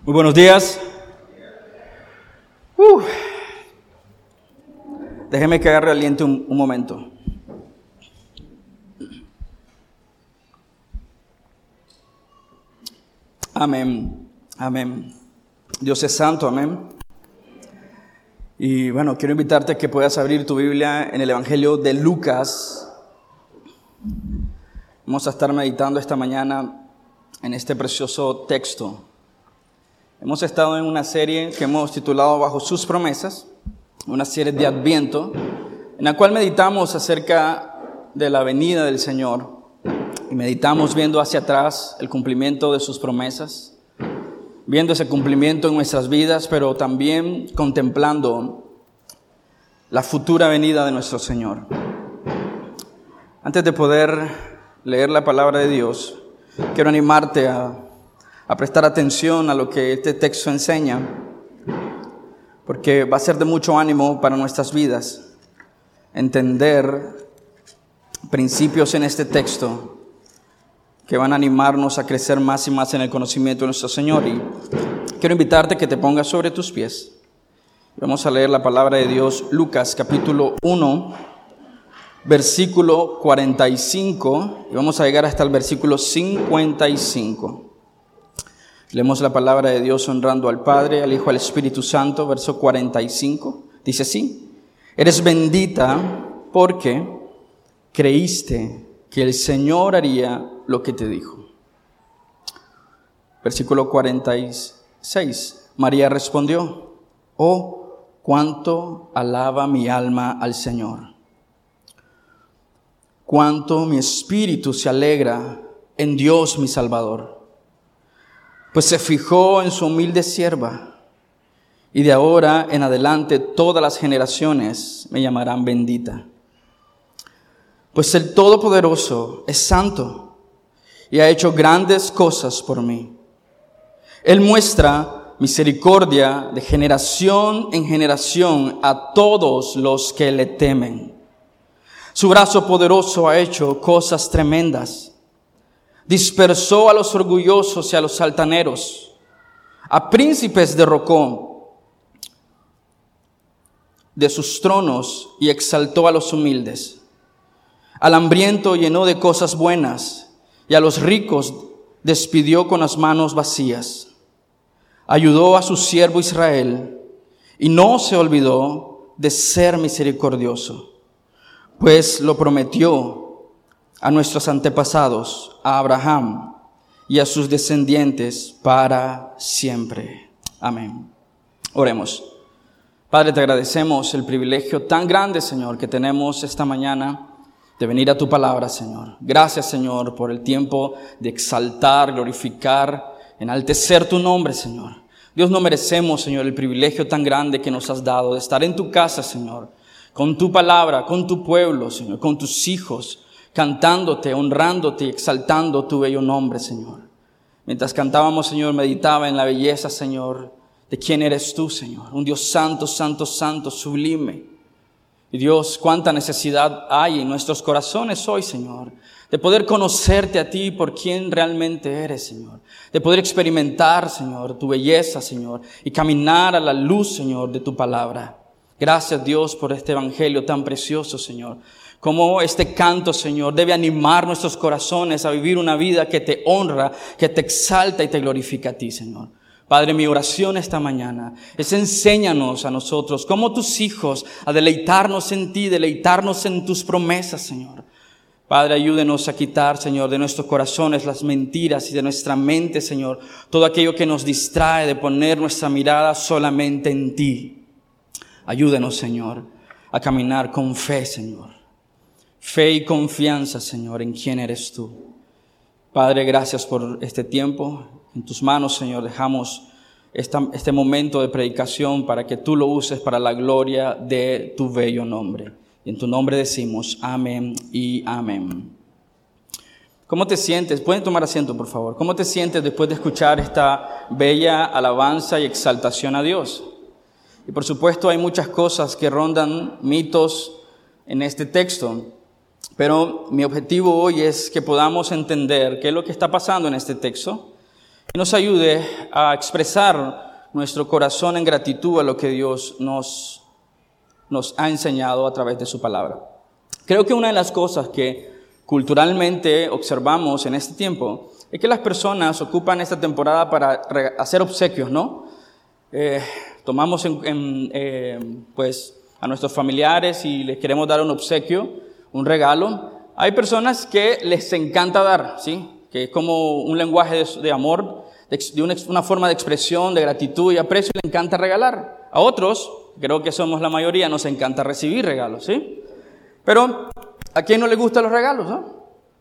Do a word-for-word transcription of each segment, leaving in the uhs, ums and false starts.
Muy buenos días. Uh. Déjeme que agarre aliento un, un momento. Amén, amén. Dios es santo, amén. Y bueno, quiero invitarte a que puedas abrir tu Biblia en el Evangelio de Lucas. Vamos a estar meditando esta mañana en este precioso texto. Hemos estado en una serie que hemos titulado Bajo sus promesas, una serie de Adviento, en la cual meditamos acerca de la venida del Señor y meditamos viendo hacia atrás el cumplimiento de sus promesas, viendo ese cumplimiento en nuestras vidas, pero también contemplando la futura venida de nuestro Señor. Antes de poder leer la palabra de Dios, quiero animarte a a prestar atención a lo que este texto enseña, porque va a ser de mucho ánimo para nuestras vidas entender principios en este texto que van a animarnos a crecer más y más en el conocimiento de nuestro Señor. Y quiero invitarte a que te pongas sobre tus pies. Vamos a leer la palabra de Dios, Lucas capítulo uno, versículo cuarenta y cinco, y vamos a llegar hasta el versículo cincuenta y cinco. Leemos la palabra de Dios honrando al Padre, al Hijo, al Espíritu Santo, verso cuarenta y cinco. Dice así: eres bendita porque creíste que el Señor haría lo que te dijo. Versículo cuarenta y seis. María respondió: oh, cuánto alaba mi alma al Señor. Cuánto mi espíritu se alegra en Dios mi Salvador. Pues se fijó en su humilde sierva, y de ahora en adelante todas las generaciones me llamarán bendita. Pues el Todopoderoso es santo y ha hecho grandes cosas por mí. Él muestra misericordia de generación en generación a todos los que le temen. Su brazo poderoso ha hecho cosas tremendas. Dispersó a los orgullosos y a los altaneros. A príncipes derrocó de sus tronos y exaltó a los humildes. Al hambriento llenó de cosas buenas y a los ricos despidió con las manos vacías. Ayudó a su siervo Israel y no se olvidó de ser misericordioso, pues lo prometió a nuestros antepasados, a Abraham y a sus descendientes para siempre. Amén. Oremos. Padre, te agradecemos el privilegio tan grande, Señor, que tenemos esta mañana de venir a tu palabra, Señor. Gracias, Señor, por el tiempo de exaltar, glorificar, enaltecer tu nombre, Señor. Dios, no merecemos, Señor, el privilegio tan grande que nos has dado de estar en tu casa, Señor, con tu palabra, con tu pueblo, Señor, con tus hijos, cantándote, honrándote y exaltando tu bello nombre, Señor. Mientras cantábamos, Señor, meditaba en la belleza, Señor, de quién eres tú, Señor. Un Dios santo, santo, santo, sublime. Y Dios, cuánta necesidad hay en nuestros corazones hoy, Señor, de poder conocerte a ti por quién realmente eres, Señor. De poder experimentar, Señor, tu belleza, Señor, y caminar a la luz, Señor, de tu palabra. Gracias, Dios, por este evangelio tan precioso, Señor. Como este canto, Señor, debe animar nuestros corazones a vivir una vida que te honra, que te exalta y te glorifica a ti, Señor. Padre, mi oración esta mañana es: enséñanos a nosotros, como tus hijos, a deleitarnos en ti, deleitarnos en tus promesas, Señor. Padre, ayúdenos a quitar, Señor, de nuestros corazones las mentiras y de nuestra mente, Señor, todo aquello que nos distrae de poner nuestra mirada solamente en ti. Ayúdenos, Señor, a caminar con fe, Señor. Fe y confianza, Señor, en quién eres tú. Padre, gracias por este tiempo. En tus manos, Señor, dejamos esta, este momento de predicación para que tú lo uses para la gloria de tu bello nombre. Y en tu nombre decimos amén y amén. ¿Cómo te sientes? Pueden tomar asiento, por favor. ¿Cómo te sientes después de escuchar esta bella alabanza y exaltación a Dios? Y por supuesto hay muchas cosas que rondan mitos en este texto. Pero mi objetivo hoy es que podamos entender qué es lo que está pasando en este texto y nos ayude a expresar nuestro corazón en gratitud a lo que Dios nos, nos ha enseñado a través de su palabra. Creo que una de las cosas que culturalmente observamos en este tiempo es que las personas ocupan esta temporada para hacer obsequios, ¿no? Eh, tomamos en, en, eh, pues a nuestros familiares y les queremos dar un obsequio, un regalo. Hay personas que les encanta dar, ¿sí? Que es como un lenguaje de, de amor, de, de una, una forma de expresión, de gratitud y aprecio, y les encanta regalar. A otros, creo que somos la mayoría, nos encanta recibir regalos, ¿sí? Pero ¿a quién no le gustan los regalos, no?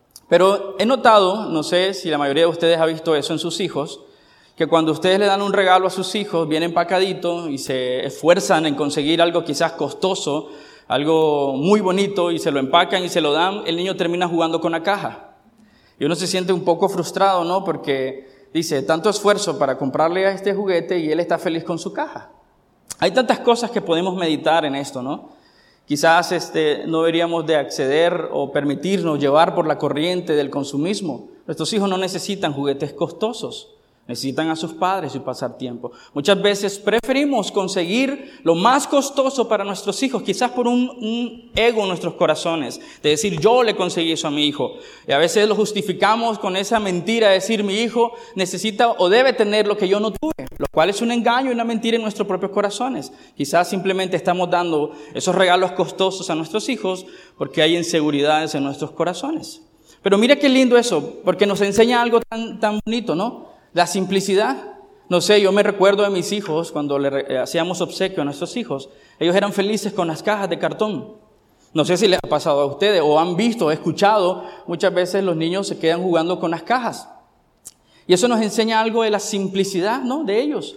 Pero he notado, no sé si la mayoría de ustedes ha visto eso en sus hijos, que cuando ustedes le dan un regalo a sus hijos, bien empacadito y se esfuerzan en conseguir algo quizás costoso, algo muy bonito, y se lo empacan y se lo dan, el niño termina jugando con la caja. Y uno se siente un poco frustrado, ¿no? Porque dice, tanto esfuerzo para comprarle a este juguete y él está feliz con su caja. Hay tantas cosas que podemos meditar en esto, ¿no? Quizás este, no deberíamos de acceder o permitirnos llevar por la corriente del consumismo. Nuestros hijos no necesitan juguetes costosos. Necesitan a sus padres y pasar tiempo. Muchas veces preferimos conseguir lo más costoso para nuestros hijos, quizás por un, un ego en nuestros corazones, de decir yo le conseguí eso a mi hijo. Y a veces lo justificamos con esa mentira de decir mi hijo necesita o debe tener lo que yo no tuve, lo cual es un engaño y una mentira en nuestros propios corazones. Quizás simplemente estamos dando esos regalos costosos a nuestros hijos porque hay inseguridades en nuestros corazones. Pero mira qué lindo eso, porque nos enseña algo tan, tan bonito, ¿no? La simplicidad. No sé, yo me recuerdo de mis hijos, cuando le eh, hacíamos obsequio a nuestros hijos, ellos eran felices con las cajas de cartón. No sé si les ha pasado a ustedes, o han visto, o escuchado, muchas veces los niños se quedan jugando con las cajas. Y eso nos enseña algo de la simplicidad, ¿no? De ellos.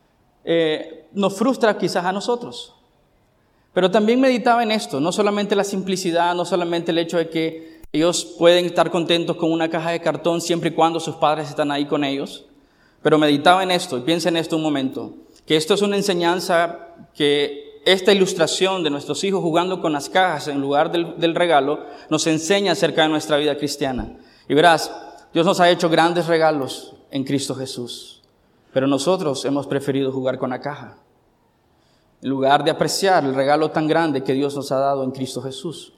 Eh, nos frustra quizás a nosotros. Pero también meditaba en esto, no solamente la simplicidad, no solamente el hecho de que ellos pueden estar contentos con una caja de cartón siempre y cuando sus padres están ahí con ellos. Pero meditaba en esto y piensa en esto un momento, que esto es una enseñanza, que esta ilustración de nuestros hijos jugando con las cajas en lugar del, del regalo nos enseña acerca de nuestra vida cristiana. Y verás, Dios nos ha hecho grandes regalos en Cristo Jesús, pero nosotros hemos preferido jugar con la caja, en lugar de apreciar el regalo tan grande que Dios nos ha dado en Cristo Jesús.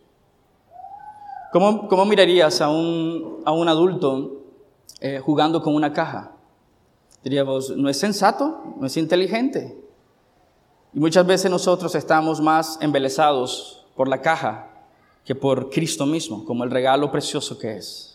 ¿Cómo, cómo mirarías a un, a un adulto eh, jugando con una caja? Diríamos, no es sensato, no es inteligente. Y muchas veces nosotros estamos más embelesados por la caja que por Cristo mismo, como el regalo precioso que es.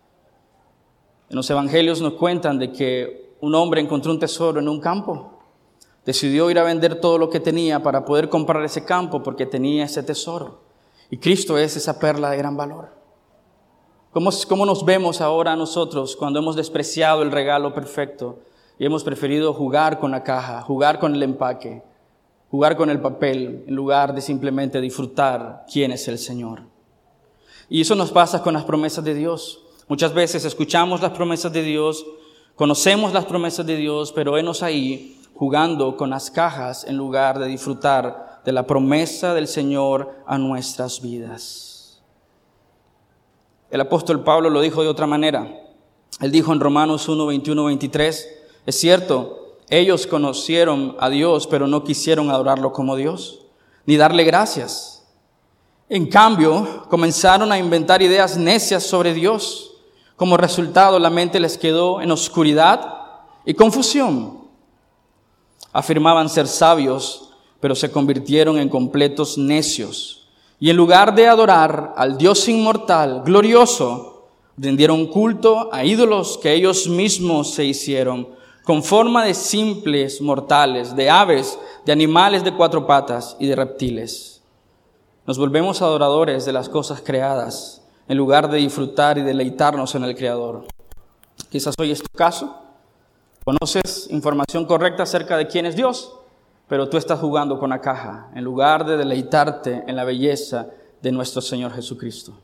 En los evangelios nos cuentan de que un hombre encontró un tesoro en un campo. Decidió ir a vender todo lo que tenía para poder comprar ese campo porque tenía ese tesoro. Y Cristo es esa perla de gran valor. ¿Cómo, cómo nos vemos ahora nosotros cuando hemos despreciado el regalo perfecto y hemos preferido jugar con la caja, jugar con el empaque, jugar con el papel, en lugar de simplemente disfrutar quién es el Señor? Y eso nos pasa con las promesas de Dios. Muchas veces escuchamos las promesas de Dios, conocemos las promesas de Dios, pero venos ahí jugando con las cajas en lugar de disfrutar de la promesa del Señor a nuestras vidas. El apóstol Pablo lo dijo de otra manera. Él dijo en Romanos uno, veintiuno, veintitrés, es cierto, ellos conocieron a Dios, pero no quisieron adorarlo como Dios, ni darle gracias. En cambio, comenzaron a inventar ideas necias sobre Dios. Como resultado, la mente les quedó en oscuridad y confusión. Afirmaban ser sabios, pero se convirtieron en completos necios. Y en lugar de adorar al Dios inmortal, glorioso, rindieron culto a ídolos que ellos mismos se hicieron, con forma de simples mortales, de aves, de animales de cuatro patas y de reptiles. Nos volvemos adoradores de las cosas creadas, en lugar de disfrutar y deleitarnos en el Creador. Quizás hoy es tu caso. Conoces información correcta acerca de quién es Dios, pero tú estás jugando con la caja, en lugar de deleitarte en la belleza de nuestro Señor Jesucristo.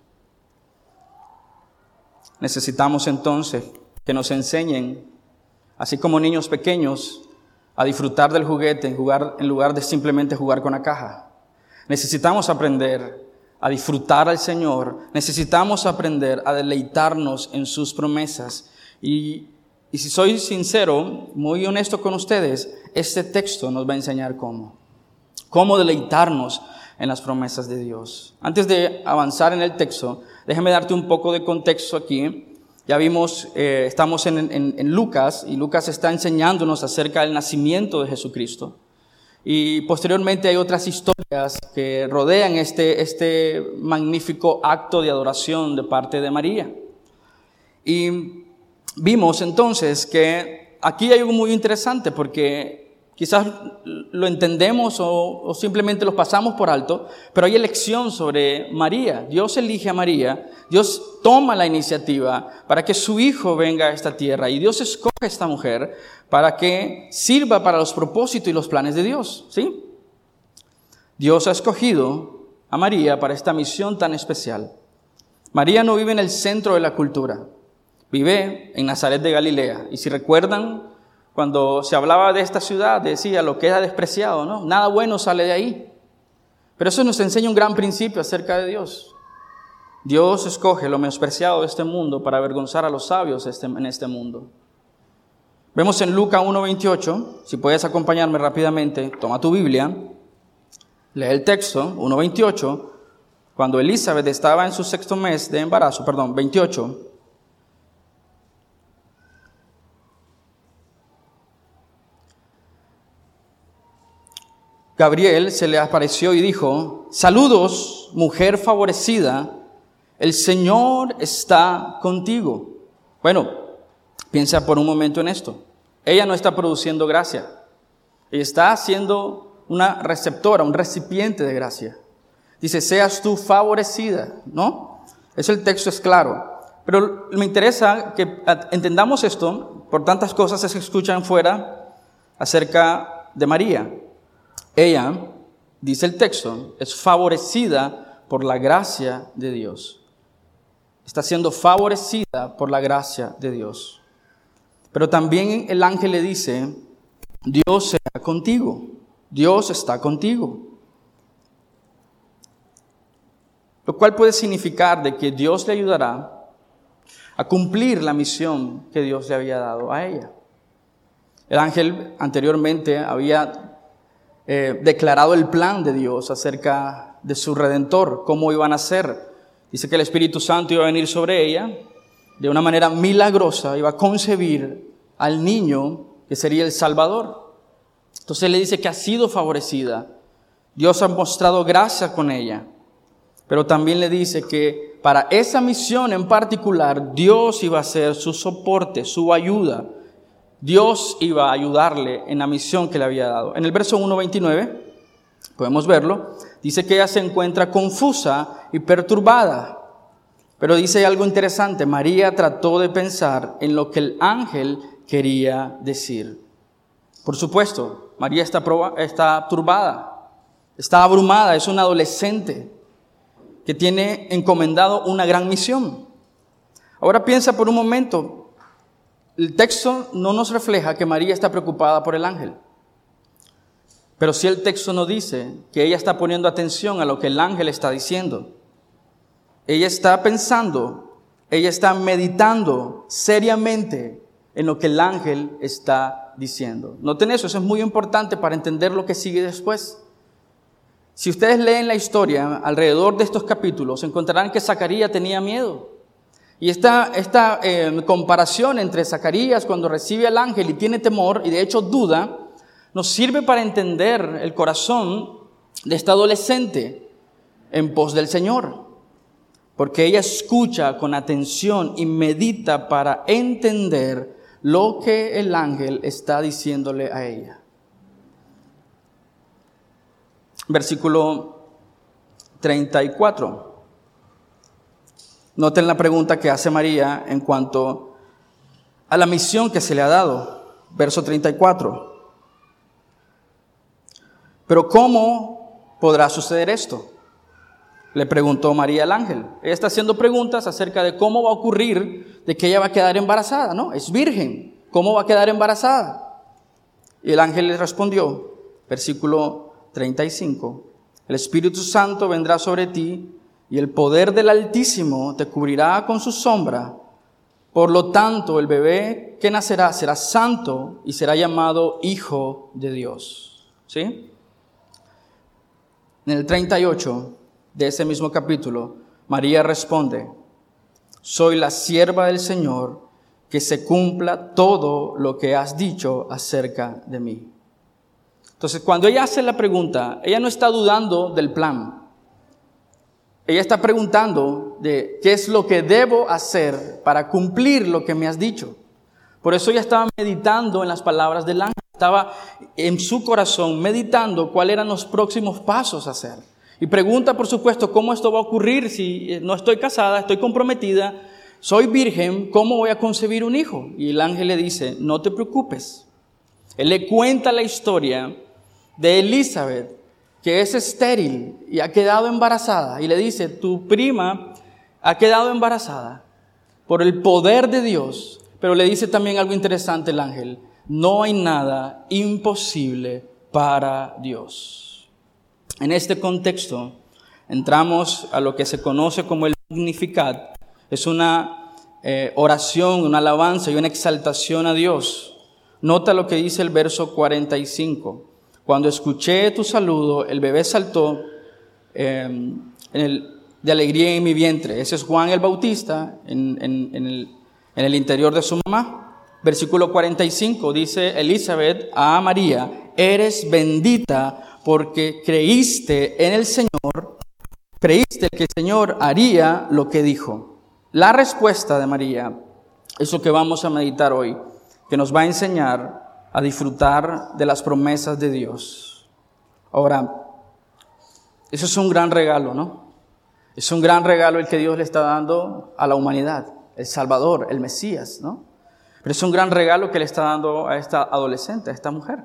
Necesitamos entonces que nos enseñen, así como niños pequeños, a disfrutar del juguete en lugar, en lugar de simplemente jugar con la caja. Necesitamos aprender a disfrutar al Señor. Necesitamos aprender a deleitarnos en sus promesas. Y Y si soy sincero, muy honesto con ustedes, este texto nos va a enseñar cómo. Cómo deleitarnos en las promesas de Dios. Antes de avanzar en el texto, déjame darte un poco de contexto aquí. Ya vimos, eh, estamos en, en, en Lucas, y Lucas está enseñándonos acerca del nacimiento de Jesucristo. Y posteriormente hay otras historias que rodean este, este magnífico acto de adoración de parte de María. Y vimos entonces que aquí hay algo muy interesante, porque quizás lo entendemos o, o simplemente lo pasamos por alto, pero hay elección sobre María. Dios elige a María, Dios toma la iniciativa para que su hijo venga a esta tierra, y Dios escoge a esta mujer para que sirva para los propósitos y los planes de Dios, ¿sí? Dios ha escogido a María para esta misión tan especial. María no vive en el centro de la cultura. Vive en Nazaret de Galilea. Y si recuerdan, cuando se hablaba de esta ciudad, decía lo que era despreciado, ¿no? Nada bueno sale de ahí. Pero eso nos enseña un gran principio acerca de Dios. Dios escoge lo menospreciado de este mundo para avergonzar a los sabios en este mundo. Vemos en Lucas uno veintiocho, si puedes acompañarme rápidamente, toma tu Biblia, lee el texto, uno veintiocho, cuando Elizabeth estaba en su sexto mes de embarazo, perdón, veintiocho, Gabriel se le apareció y dijo: saludos, mujer favorecida, el Señor está contigo. Bueno, piensa por un momento en esto. Ella no está produciendo gracia. Ella está siendo una receptora, un recipiente de gracia. Dice, seas tú favorecida, ¿no? Eso el texto es claro. Pero me interesa que entendamos esto por tantas cosas que se escuchan fuera acerca de María. Ella, dice el texto, es favorecida por la gracia de Dios. Está siendo favorecida por la gracia de Dios. Pero también el ángel le dice, Dios será contigo. Dios está contigo. Lo cual puede significar de que Dios le ayudará a cumplir la misión que Dios le había dado a ella. El ángel anteriormente había Eh, declarado el plan de Dios acerca de su Redentor, cómo iban a ser. Dice que el Espíritu Santo iba a venir sobre ella de una manera milagrosa, iba a concebir al niño que sería el Salvador. Entonces él le dice que ha sido favorecida. Dios ha mostrado gracia con ella, pero también le dice que para esa misión en particular Dios iba a ser su soporte, su ayuda. Dios iba a ayudarle en la misión que le había dado. En el verso uno veintinueve, podemos verlo, dice que ella se encuentra confusa y perturbada. Pero dice algo interesante, María trató de pensar en lo que el ángel quería decir. Por supuesto, María está, proba, está turbada, está abrumada, es una adolescente que tiene encomendado una gran misión. Ahora piensa por un momento. El texto no nos refleja que María está preocupada por el ángel. Pero sí el texto nos dice que ella está poniendo atención a lo que el ángel está diciendo. Ella está pensando, ella está meditando seriamente en lo que el ángel está diciendo. Noten eso, eso es muy importante para entender lo que sigue después. Si ustedes leen la historia alrededor de estos capítulos, encontrarán que Zacarías tenía miedo. Y esta, esta eh, comparación entre Zacarías cuando recibe al ángel y tiene temor y de hecho duda, nos sirve para entender el corazón de esta adolescente en pos del Señor. Porque ella escucha con atención y medita para entender lo que el ángel está diciéndole a ella. Versículo treinta y cuatro. Noten la pregunta que hace María en cuanto a la misión que se le ha dado. Verso treinta y cuatro. Pero ¿cómo podrá suceder esto? Le preguntó María al ángel. Ella está haciendo preguntas acerca de cómo va a ocurrir de que ella va a quedar embarazada, ¿no? Es virgen. ¿Cómo va a quedar embarazada? Y el ángel le respondió, versículo treinta y cinco. El Espíritu Santo vendrá sobre ti y el poder del Altísimo te cubrirá con su sombra. Por lo tanto, el bebé ¿qué nacerá? Será santo y será llamado Hijo de Dios. ¿Sí? En el treinta y ocho de ese mismo capítulo, María responde: soy la sierva del Señor, que se cumpla todo lo que has dicho acerca de mí. Entonces, cuando ella hace la pregunta, ella no está dudando del plan. Ella está preguntando de qué es lo que debo hacer para cumplir lo que me has dicho. Por eso ella estaba meditando en las palabras del ángel. Estaba en su corazón meditando cuáles eran los próximos pasos a hacer. Y pregunta, por supuesto, cómo esto va a ocurrir si no estoy casada, estoy comprometida, soy virgen, ¿cómo voy a concebir un hijo? Y el ángel le dice: no te preocupes. Él le cuenta la historia de Elizabeth, que es estéril y ha quedado embarazada. Y le dice: tu prima ha quedado embarazada por el poder de Dios. Pero le dice también algo interesante el ángel: no hay nada imposible para Dios. En este contexto entramos a lo que se conoce como el Magnificat. Es una eh, oración, una alabanza y una exaltación a Dios. Nota lo que dice el verso cuarenta y cinco. Cuando escuché tu saludo, el bebé saltó eh, en el, de alegría en mi vientre. Ese es Juan el Bautista en, en, en, el, en el interior de su mamá. Versículo cuarenta y cinco dice Elizabeth a María: eres bendita porque creíste en el Señor, creíste que el Señor haría lo que dijo. La respuesta de María es lo que vamos a meditar hoy, que nos va a enseñar a disfrutar de las promesas de Dios. Ahora, eso es un gran regalo, ¿no? Es un gran regalo el que Dios le está dando a la humanidad, el Salvador, el Mesías, ¿no? Pero es un gran regalo que le está dando a esta adolescente, a esta mujer,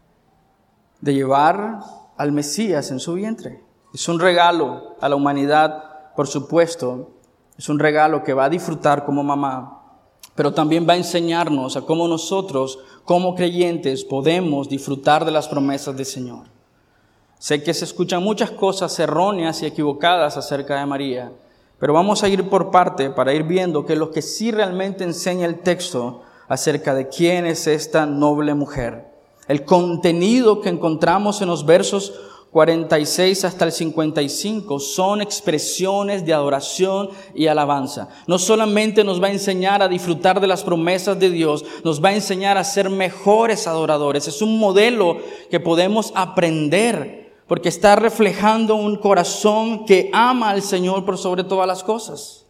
de llevar al Mesías en su vientre. Es un regalo a la humanidad, por supuesto. Es un regalo que va a disfrutar como mamá, pero también va a enseñarnos a cómo nosotros, como creyentes, podemos disfrutar de las promesas del Señor. Sé que se escuchan muchas cosas erróneas y equivocadas acerca de María, pero vamos a ir por parte para ir viendo que lo que sí realmente enseña el texto acerca de quién es esta noble mujer. El contenido que encontramos en los versos cuarenta y seis hasta el cincuenta y cinco son expresiones de adoración y alabanza. No solamente nos va a enseñar a disfrutar de las promesas de Dios, nos va a enseñar a ser mejores adoradores. Es un modelo que podemos aprender, porque está reflejando un corazón que ama al Señor por sobre todas las cosas.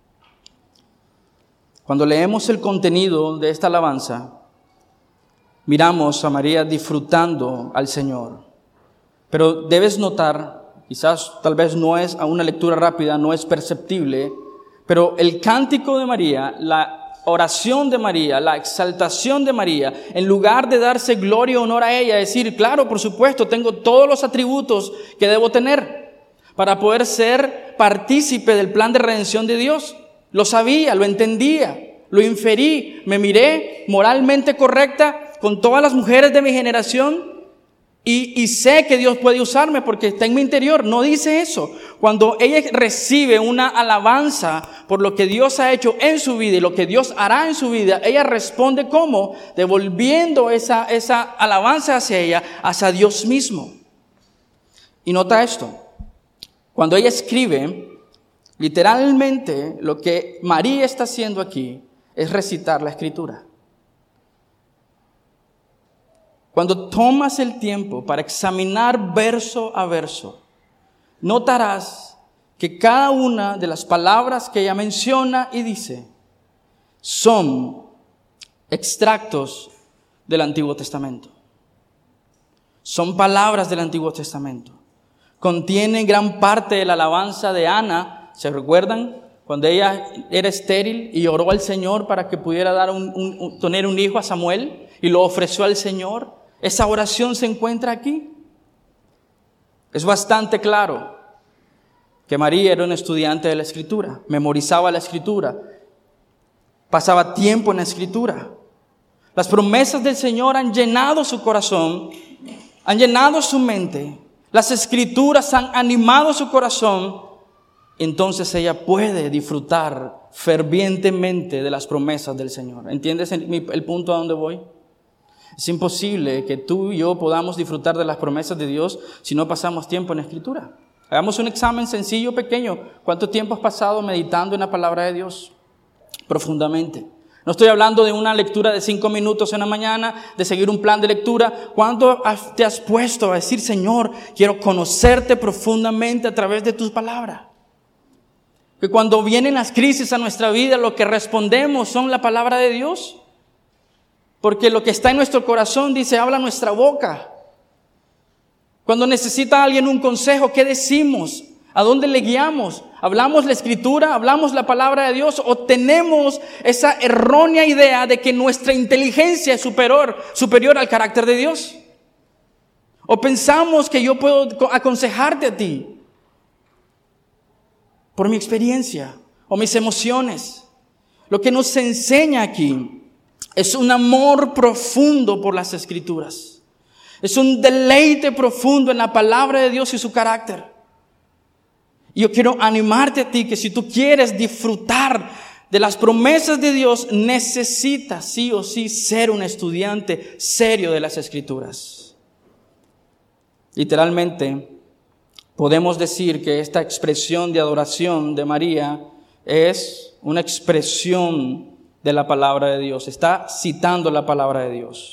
Cuando leemos el contenido de esta alabanza, miramos a María disfrutando al Señor. Pero debes notar, quizás tal vez no es a una lectura rápida, no es perceptible, pero el cántico de María, la oración de María, la exaltación de María, en lugar de darse gloria y honor a ella, decir, claro, por supuesto, tengo todos los atributos que debo tener para poder ser partícipe del plan de redención de Dios. Lo sabía, lo entendía, lo inferí, me miré moralmente correcta con todas las mujeres de mi generación. Y, y sé que Dios puede usarme porque está en mi interior. No dice eso. Cuando ella recibe una alabanza por lo que Dios ha hecho en su vida y lo que Dios hará en su vida, ella responde ¿cómo? Devolviendo esa, esa alabanza hacia ella, hacia Dios mismo. Y nota esto. Cuando ella escribe, literalmente lo que María está haciendo aquí es recitar la Escritura. Cuando tomas el tiempo para examinar verso a verso, notarás que cada una de las palabras que ella menciona y dice son extractos del Antiguo Testamento. Son palabras del Antiguo Testamento. Contienen gran parte de la alabanza de Ana. ¿Se recuerdan? Cuando ella era estéril y oró al Señor para que pudiera dar un, un, un, tener un hijo a Samuel y lo ofreció al Señor. Esa oración se encuentra aquí. Es bastante claro que María era una estudiante de la Escritura, memorizaba la Escritura, pasaba tiempo en la Escritura. Las promesas del Señor han llenado su corazón, han llenado su mente. Las Escrituras han animado su corazón. Entonces ella puede disfrutar fervientemente de las promesas del Señor. ¿Entiendes el, el punto a donde voy? Es imposible que tú y yo podamos disfrutar de las promesas de Dios si no pasamos tiempo en la Escritura. Hagamos un examen sencillo, pequeño. ¿Cuánto tiempo has pasado meditando en la palabra de Dios? Profundamente. No estoy hablando de una lectura de cinco minutos en la mañana, de seguir un plan de lectura. ¿Cuánto te has puesto a decir, Señor, quiero conocerte profundamente a través de tus palabras? Que cuando vienen las crisis a nuestra vida, lo que respondemos son la palabra de Dios. Porque lo que está en nuestro corazón, dice, habla nuestra boca. Cuando necesita alguien un consejo, ¿qué decimos? ¿A dónde le guiamos? ¿Hablamos la Escritura? ¿Hablamos la palabra de Dios? ¿O tenemos esa errónea idea de que nuestra inteligencia es superior, superior al carácter de Dios? ¿O pensamos que yo puedo aconsejarte a ti por mi experiencia o mis emociones? Lo que nos enseña aquí es un amor profundo por las Escrituras. Es un deleite profundo en la palabra de Dios y su carácter. Y yo quiero animarte a ti que si tú quieres disfrutar de las promesas de Dios, necesitas sí o sí ser un estudiante serio de las Escrituras. Literalmente, podemos decir que esta expresión de adoración de María es una expresión de la palabra de Dios. Está citando la palabra de Dios.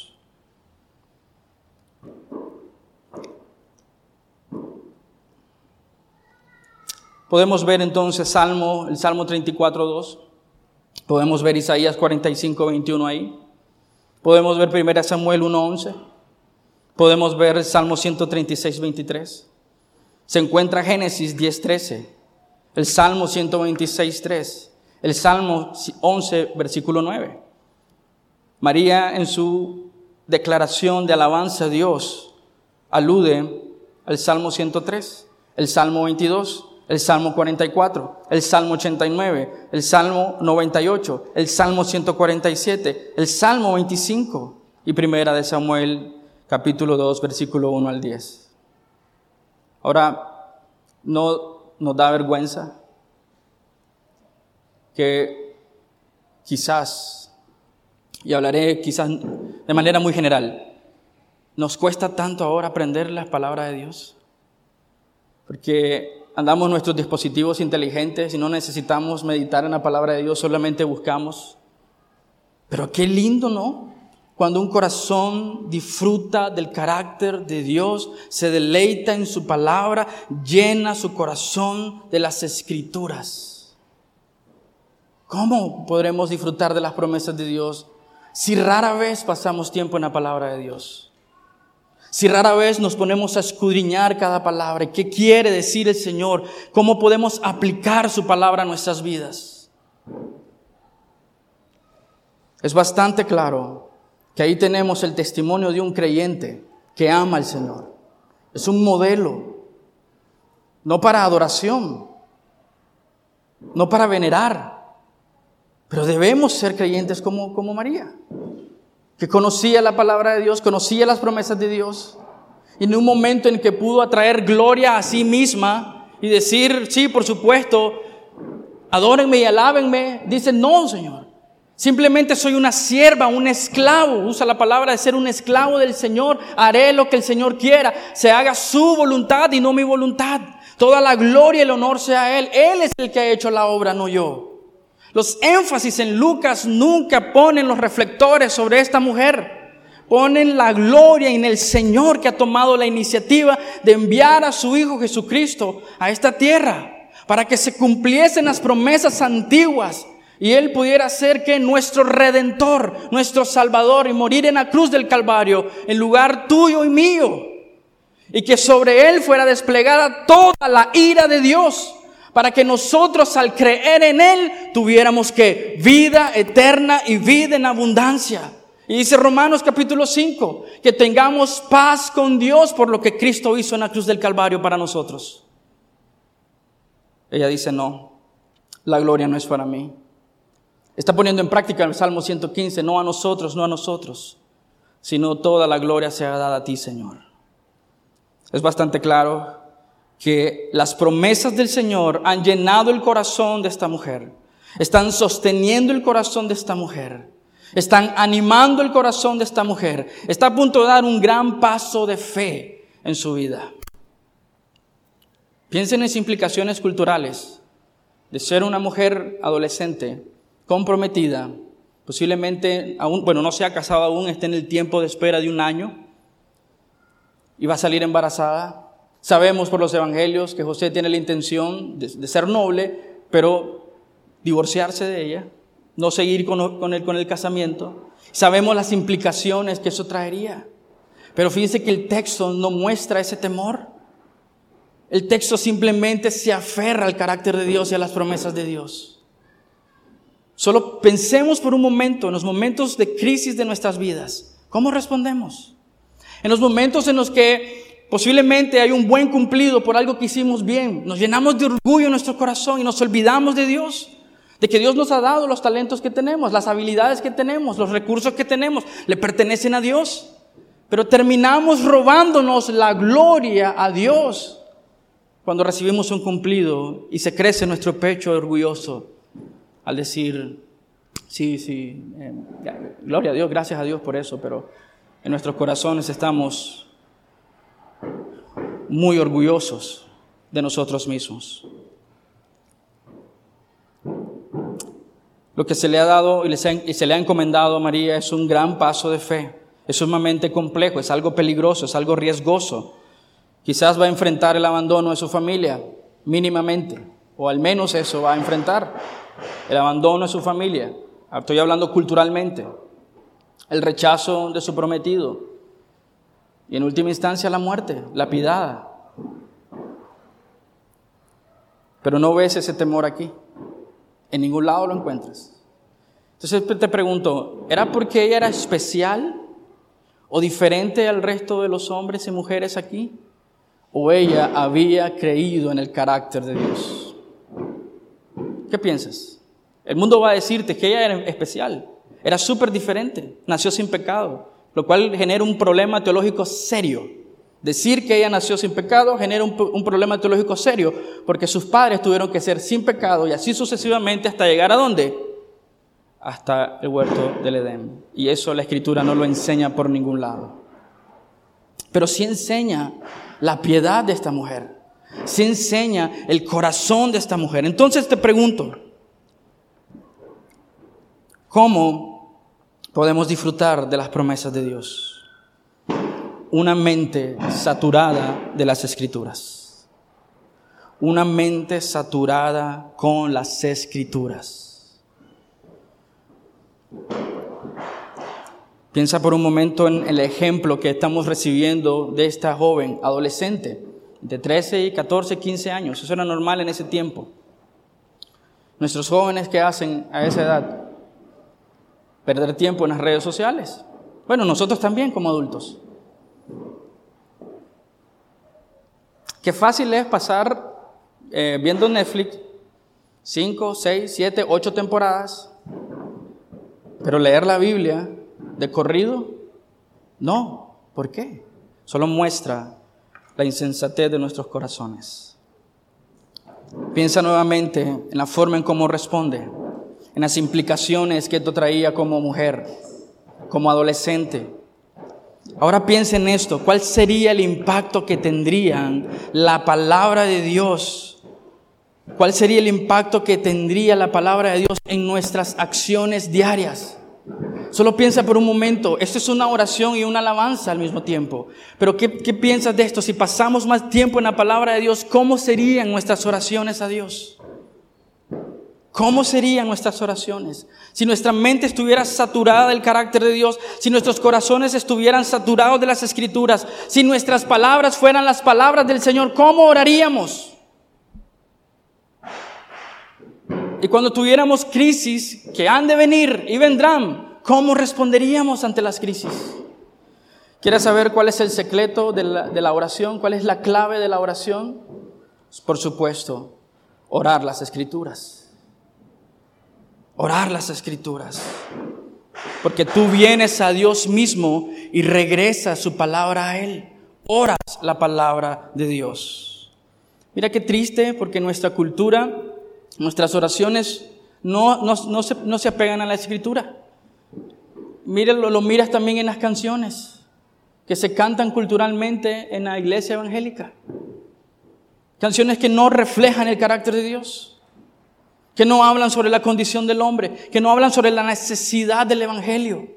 Podemos ver entonces Salmo, el Salmo treinta y cuatro, dos. Podemos ver Isaías cuarenta y cinco, veintiuno ahí. Podemos ver primera Samuel uno, once. Podemos ver el Salmo ciento treinta y seis, veintitrés. Se encuentra Génesis diez, trece. El Salmo ciento veintiséis, tres. El Salmo once, versículo nueve. María, en su declaración de alabanza a Dios, alude al Salmo ciento tres, el Salmo veintidós, el Salmo cuarenta y cuatro, el Salmo ochenta y nueve, el Salmo noventa y ocho, el Salmo ciento cuarenta y siete, el Salmo veinticinco y primera de Samuel, capítulo dos, versículo uno al diez. Ahora, ¿no nos da vergüenza que quizás, y hablaré quizás de manera muy general, nos cuesta tanto ahora aprender las palabras de Dios? Porque andamos nuestros dispositivos inteligentes y no necesitamos meditar en la palabra de Dios, solamente buscamos. Pero qué lindo, ¿no? Cuando un corazón disfruta del carácter de Dios, se deleita en su palabra, llena su corazón de las Escrituras. ¿Cómo podremos disfrutar de las promesas de Dios si rara vez pasamos tiempo en la palabra de Dios? Si rara vez nos ponemos a escudriñar cada palabra, ¿qué quiere decir el Señor? ¿Cómo podemos aplicar su palabra a nuestras vidas? Es bastante claro que ahí tenemos el testimonio de un creyente que ama al Señor. Es un modelo, no para adoración, no para venerar, pero debemos ser creyentes como, como María, que conocía la palabra de Dios, conocía las promesas de Dios, y en un momento en que pudo atraer gloria a sí misma y decir, sí, por supuesto, adórenme y alábenme, dice, no, Señor, simplemente soy una sierva, un esclavo, usa la palabra de ser un esclavo del Señor, haré lo que el Señor quiera, se haga su voluntad y no mi voluntad, toda la gloria y el honor sea a Él, Él es el que ha hecho la obra, no yo. Los énfasis en Lucas nunca ponen los reflectores sobre esta mujer. Ponen la gloria en el Señor que ha tomado la iniciativa de enviar a su Hijo Jesucristo a esta tierra para que se cumpliesen las promesas antiguas y Él pudiera ser que nuestro Redentor, nuestro Salvador, y morir en la cruz del Calvario en lugar tuyo y mío, y que sobre Él fuera desplegada toda la ira de Dios, para que nosotros al creer en Él tuviéramos que vida eterna y vida en abundancia. Y dice Romanos capítulo cinco, que tengamos paz con Dios por lo que Cristo hizo en la cruz del Calvario para nosotros. Ella dice, no, la gloria no es para mí. Está poniendo en práctica el Salmo ciento quince, no a nosotros, no a nosotros, sino toda la gloria sea dada a ti, Señor. Es bastante claro que las promesas del Señor han llenado el corazón de esta mujer. Están sosteniendo el corazón de esta mujer. Están animando el corazón de esta mujer. Está a punto de dar un gran paso de fe en su vida. Piensen en las implicaciones culturales de ser una mujer adolescente, comprometida, posiblemente aún, bueno, no se ha casado aún, está en el tiempo de espera de un año y va a salir embarazada. Sabemos por los evangelios que José tiene la intención de, de ser noble, pero divorciarse de ella, no seguir con, con, el, con el casamiento. Sabemos las implicaciones que eso traería, pero fíjense que el texto no muestra ese temor. El texto simplemente se aferra al carácter de Dios y a las promesas de Dios. Solo pensemos por un momento en los momentos de crisis de nuestras vidas. ¿Cómo respondemos? En los momentos en los que posiblemente hay un buen cumplido por algo que hicimos bien, nos llenamos de orgullo en nuestro corazón y nos olvidamos de Dios, de que Dios nos ha dado los talentos que tenemos, las habilidades que tenemos, los recursos que tenemos, le pertenecen a Dios. Pero terminamos robándonos la gloria a Dios cuando recibimos un cumplido y se crece nuestro pecho orgulloso al decir, sí, sí, eh, gloria a Dios, gracias a Dios por eso, pero en nuestros corazones estamos muy orgullosos de nosotros mismos. Lo que se le ha dado y se le ha encomendado a María es un gran paso de fe. Es sumamente complejo, es algo peligroso, es algo riesgoso. Quizás va a enfrentar el abandono de su familia, mínimamente, o al menos eso va a enfrentar, el abandono de su familia. Estoy hablando culturalmente, el rechazo de su prometido y en última instancia la muerte, lapidada. Pero no ves ese temor aquí, en ningún lado lo encuentras. Entonces te pregunto, ¿era porque ella era especial o diferente al resto de los hombres y mujeres aquí? ¿O ella había creído en el carácter de Dios? ¿Qué piensas? El mundo va a decirte que ella era especial, era súper diferente, nació sin pecado, lo cual genera un problema teológico serio. Decir que ella nació sin pecado genera un, un problema teológico serio, porque sus padres tuvieron que ser sin pecado y así sucesivamente hasta llegar ¿a dónde? Hasta el huerto del Edén. Y eso la Escritura no lo enseña por ningún lado. Pero sí enseña la piedad de esta mujer. Sí enseña el corazón de esta mujer. Entonces te pregunto, ¿cómo podemos disfrutar de las promesas de Dios? Una mente saturada de las Escrituras. Una mente saturada con las Escrituras. Piensa por un momento en el ejemplo que estamos recibiendo de esta joven adolescente de trece, catorce, quince años. Eso era normal en ese tiempo. Nuestros jóvenes, ¿qué hacen a esa edad? Perder tiempo en las redes sociales. Bueno, nosotros también como adultos. Qué fácil es pasar eh, viendo Netflix cinco, seis, siete, ocho temporadas, pero leer la Biblia de corrido, no. ¿Por qué? Solo muestra la insensatez de nuestros corazones. Piensa nuevamente en la forma en cómo responde, en las implicaciones que esto traía como mujer, como adolescente. Ahora piensa en esto, ¿cuál sería el impacto que tendrían la palabra de Dios? ¿Cuál sería el impacto que tendría la palabra de Dios en nuestras acciones diarias? Solo piensa por un momento, esto es una oración y una alabanza al mismo tiempo. Pero ¿qué, qué piensas de esto? Si pasamos más tiempo en la palabra de Dios, ¿cómo serían nuestras oraciones a Dios? ¿Cómo serían nuestras oraciones? Si nuestra mente estuviera saturada del carácter de Dios, si nuestros corazones estuvieran saturados de las Escrituras, si nuestras palabras fueran las palabras del Señor, ¿cómo oraríamos? Y cuando tuviéramos crisis que han de venir y vendrán, ¿cómo responderíamos ante las crisis? ¿Quieres saber cuál es el secreto de la, de la oración? ¿Cuál es la clave de la oración? Por supuesto, orar las Escrituras. Orar las Escrituras. Porque tú vienes a Dios mismo y regresas su palabra a Él. Oras la palabra de Dios. Mira qué triste, porque nuestra cultura, nuestras oraciones no, no, no, se, no se apegan a la Escritura. Míralo, lo miras también en las canciones que se cantan culturalmente en la iglesia evangélica. Canciones que no reflejan el carácter de Dios, que no hablan sobre la condición del hombre, que no hablan sobre la necesidad del evangelio.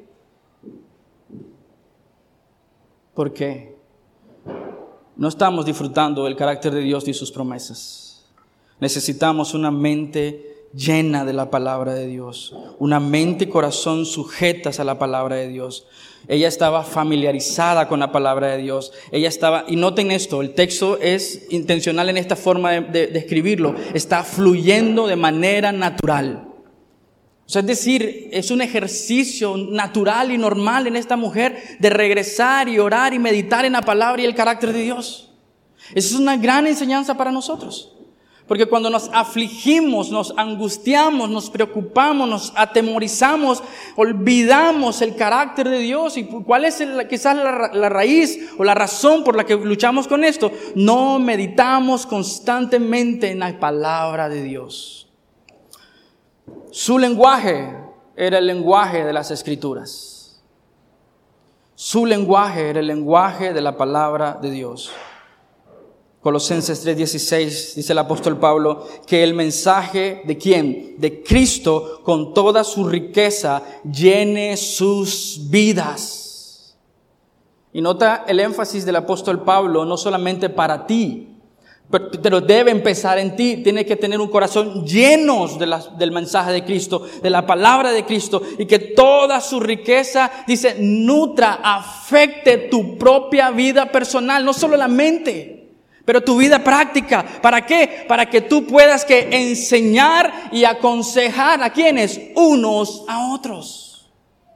¿Por qué? No estamos disfrutando del carácter de Dios y sus promesas. Necesitamos una mente llena de la palabra de Dios, una mente y corazón sujetas a la palabra de Dios. Ella estaba familiarizada con la palabra de Dios. Ella estaba, y noten esto, el texto es intencional en esta forma de, de, de escribirlo, está fluyendo de manera natural. O sea, es decir, es un ejercicio natural y normal en esta mujer de regresar y orar y meditar en la palabra y el carácter de Dios. Esa es una gran enseñanza para nosotros. Porque cuando nos afligimos, nos angustiamos, nos preocupamos, nos atemorizamos, olvidamos el carácter de Dios. ¿Y cuál es el, quizás la, la raíz o la razón por la que luchamos con esto? No meditamos constantemente en la palabra de Dios. Su lenguaje era el lenguaje de las Escrituras. Su lenguaje era el lenguaje de la palabra de Dios. Colosenses tres dieciséis dice el apóstol Pablo que el mensaje ¿de quién? De Cristo con toda su riqueza llene sus vidas. Y nota el énfasis del apóstol Pablo, no solamente para ti, pero debe empezar en ti. Tiene que tener un corazón lleno de la, del mensaje de Cristo, de la palabra de Cristo, y que toda su riqueza, dice, nutra, afecte tu propia vida personal, no solo la mente, pero tu vida práctica. ¿Para qué? Para que tú puedas que enseñar y aconsejar a quienes, unos a otros,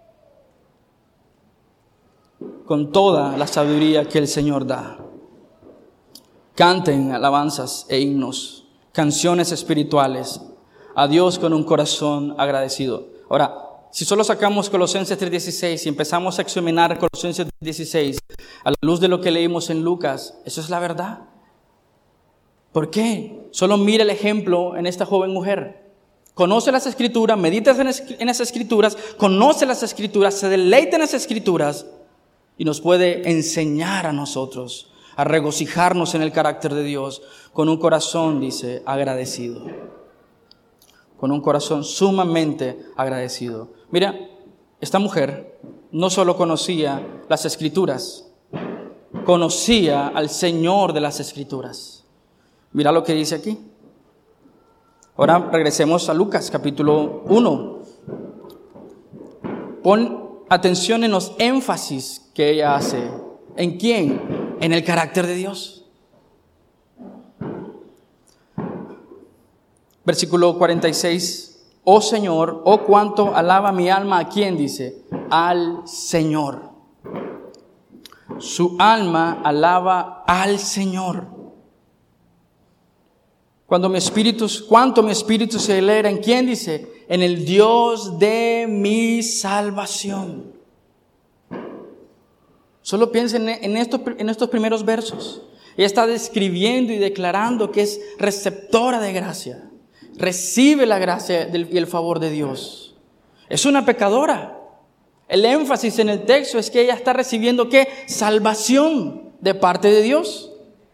con toda la sabiduría que el Señor da. Canten alabanzas e himnos, canciones espirituales a Dios con un corazón agradecido. Ahora, si solo sacamos Colosenses tres dieciséis y empezamos a examinar Colosenses tres dieciséis a la luz de lo que leímos en Lucas, eso es la verdad. ¿Por qué? Solo mira el ejemplo en esta joven mujer. Conoce las Escrituras, medita en las Escrituras, conoce las Escrituras, se deleita en las Escrituras y nos puede enseñar a nosotros a regocijarnos en el carácter de Dios con un corazón, dice, agradecido. Con un corazón sumamente agradecido. Mira, esta mujer no solo conocía las Escrituras, conocía al Señor de las Escrituras. Mira lo que dice aquí. Ahora regresemos a Lucas capítulo uno. Pon atención en los énfasis que ella hace. ¿En quién? En el carácter de Dios. Versículo cuarenta y seis. Oh Señor, oh cuánto alaba mi alma. ¿A quién dice? Al Señor. Su alma alaba al Señor. Cuando mi espíritu, cuánto mi espíritu se alegra, ¿en quién dice? En el Dios de mi salvación. Solo piensen en estos, en estos primeros versos. Ella está describiendo y declarando que es receptora de gracia. Recibe la gracia y el favor de Dios. Es una pecadora. El énfasis en el texto es que ella está recibiendo ¿qué? Salvación de parte de Dios.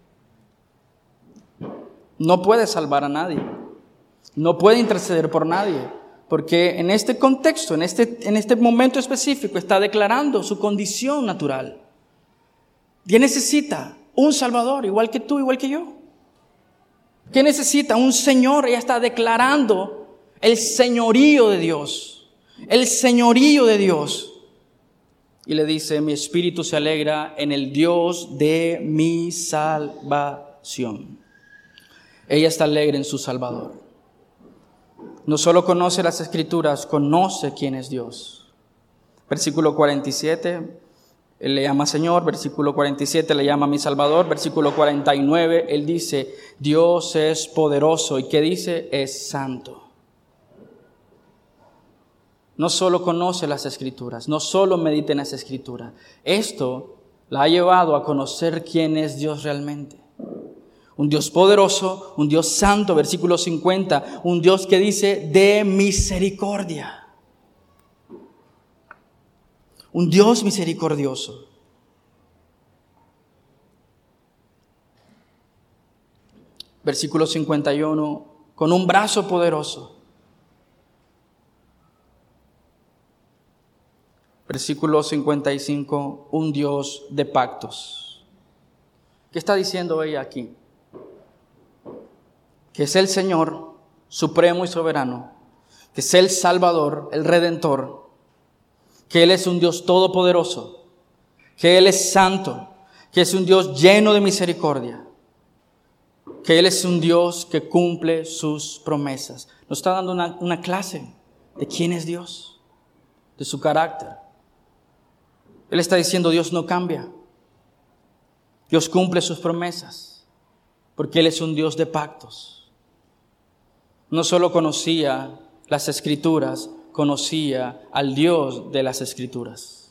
No puede salvar a nadie, no puede interceder por nadie, porque en este contexto, en este, en este momento específico, está declarando su condición natural. ¿Qué necesita? Un Salvador, igual que tú, igual que yo. ¿Qué necesita? Un Señor. Ella está declarando el señorío de Dios, el señorío de Dios. Y le dice, mi espíritu se alegra en el Dios de mi salvación. Ella está alegre en su Salvador. No solo conoce las Escrituras, conoce quién es Dios. Versículo cuarenta y siete, Él le llama Señor. Versículo cuarenta y siete, le llama mi Salvador. Versículo cuarenta y nueve, Él dice, Dios es poderoso. ¿Y qué dice? Es santo. No solo conoce las Escrituras, no solo medita en las Escrituras. Esto la ha llevado a conocer quién es Dios realmente. Un Dios poderoso, un Dios santo, versículo cincuenta, un Dios que dice de misericordia. Un Dios misericordioso. Versículo cincuenta y uno, con un brazo poderoso. Versículo cincuenta y cinco, un Dios de pactos. ¿Qué está diciendo ella aquí? Que es el Señor supremo y soberano, que es el Salvador, el Redentor, que Él es un Dios todopoderoso, que Él es santo, que es un Dios lleno de misericordia, que Él es un Dios que cumple sus promesas. Nos está dando una, una clase de quién es Dios, de su carácter. Él está diciendo, Dios no cambia. Dios cumple sus promesas, porque Él es un Dios de pactos. No solo conocía las Escrituras, conocía al Dios de las Escrituras.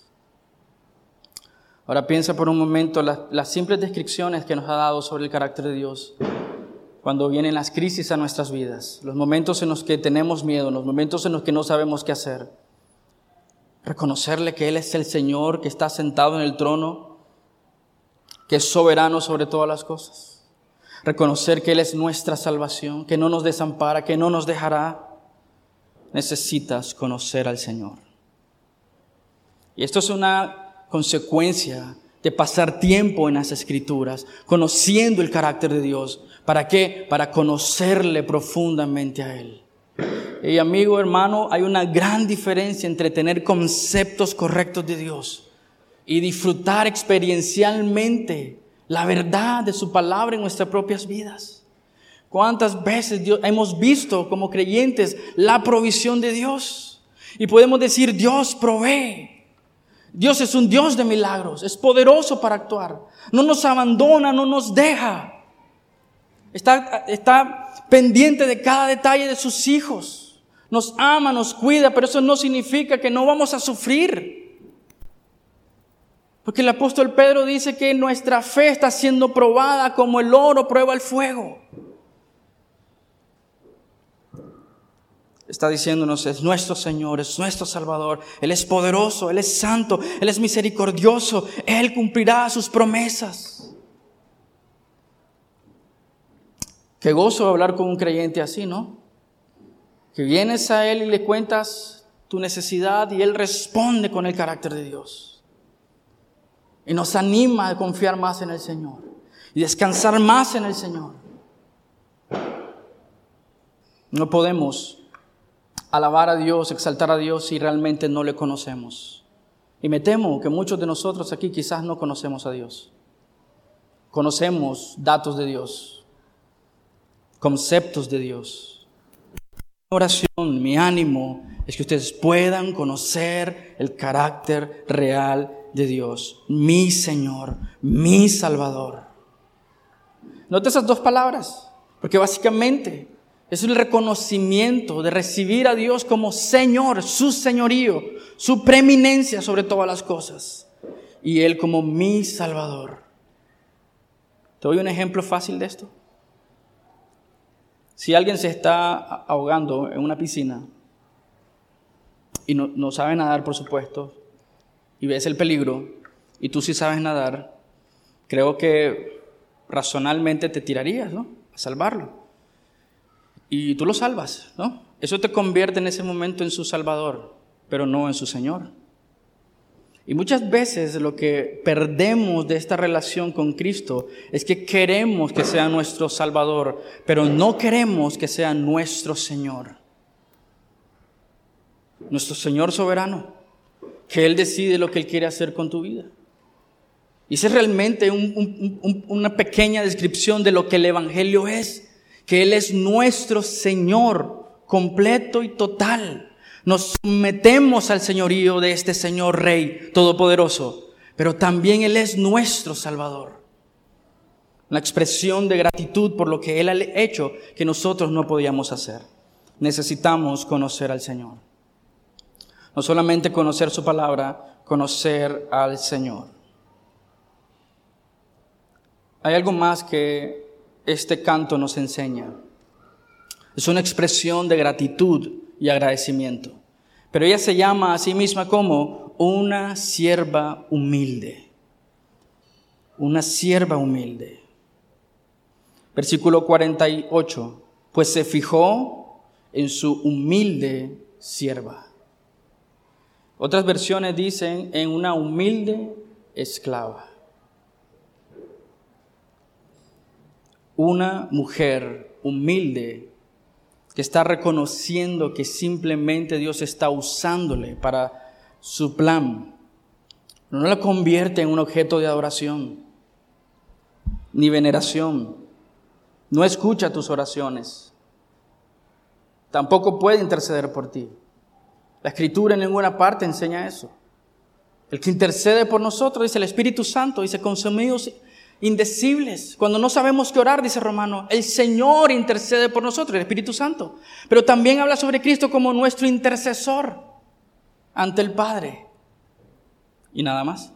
Ahora piensa por un momento las, las simples descripciones que nos ha dado sobre el carácter de Dios. Cuando vienen las crisis a nuestras vidas, los momentos en los que tenemos miedo, los momentos en los que no sabemos qué hacer. Reconocerle que Él es el Señor que está sentado en el trono, que es soberano sobre todas las cosas. Reconocer que Él es nuestra salvación, que no nos desampara, que no nos dejará. Necesitas conocer al Señor. Y esto es una consecuencia de pasar tiempo en las Escrituras, conociendo el carácter de Dios. ¿Para qué? Para conocerle profundamente a Él. Y amigo, hermano, hay una gran diferencia entre tener conceptos correctos de Dios y disfrutar experiencialmente la verdad de su palabra en nuestras propias vidas. ¿Cuántas veces Dios, hemos visto como creyentes la provisión de Dios? Y podemos decir, Dios provee. Dios es un Dios de milagros, es poderoso para actuar. No nos abandona, no nos deja. Está, está pendiente de cada detalle de sus hijos. Nos ama, nos cuida, pero eso no significa que no vamos a sufrir. Porque el apóstol Pedro dice que nuestra fe está siendo probada como el oro prueba el fuego. Está diciéndonos, es nuestro Señor, es nuestro Salvador. Él es poderoso, Él es santo, Él es misericordioso. Él cumplirá sus promesas. Qué gozo hablar con un creyente así, ¿no? Que vienes a Él y le cuentas tu necesidad y Él responde con el carácter de Dios. Y nos anima a confiar más en el Señor y descansar más en el Señor. No podemos alabar a Dios, exaltar a Dios si realmente no le conocemos. Y me temo que muchos de nosotros aquí quizás no conocemos a Dios. Conocemos datos de Dios, conceptos de Dios. Mi oración, mi ánimo es que ustedes puedan conocer el carácter real de Dios, mi Señor, mi Salvador. Nota esas dos palabras, porque básicamente es el reconocimiento de recibir a Dios como Señor, su señorío, su preeminencia sobre todas las cosas, y Él como mi Salvador. ¿Te doy un ejemplo fácil de esto? Si alguien se está ahogando en una piscina y no, no sabe nadar, por supuesto, y ves el peligro, y tú sí sabes nadar, creo que razonablemente te tirarías, ¿no?, a salvarlo. Y tú lo salvas, ¿no? Eso te convierte en ese momento en su Salvador, pero no en su Señor. Y muchas veces lo que perdemos de esta relación con Cristo es que queremos que sea nuestro Salvador, pero no queremos que sea nuestro Señor. Nuestro Señor soberano, que Él decide lo que Él quiere hacer con tu vida. Y esa es realmente un, un, un, una pequeña descripción de lo que el Evangelio es. Que Él es nuestro Señor completo y total. Nos sometemos al señorío de este Señor Rey Todopoderoso, pero también Él es nuestro Salvador. Una expresión de gratitud por lo que Él ha hecho que nosotros no podíamos hacer. Necesitamos conocer al Señor. No solamente conocer su palabra, conocer al Señor. Hay algo más que este canto nos enseña. Es una expresión de gratitud y agradecimiento. Pero ella se llama a sí misma como una sierva humilde. Una sierva humilde. Versículo cuarenta y ocho. Pues se fijó en su humilde sierva. Otras versiones dicen en una humilde esclava. Una mujer humilde que está reconociendo que simplemente Dios está usándole para su plan. No la convierte en un objeto de adoración ni veneración. No escucha tus oraciones. Tampoco puede interceder por ti. La Escritura en ninguna parte enseña eso. El que intercede por nosotros, dice el Espíritu Santo, dice consumidos indecibles. Cuando no sabemos qué orar, dice Romano, el Señor intercede por nosotros, el Espíritu Santo. Pero también habla sobre Cristo como nuestro intercesor ante el Padre. Y nada más.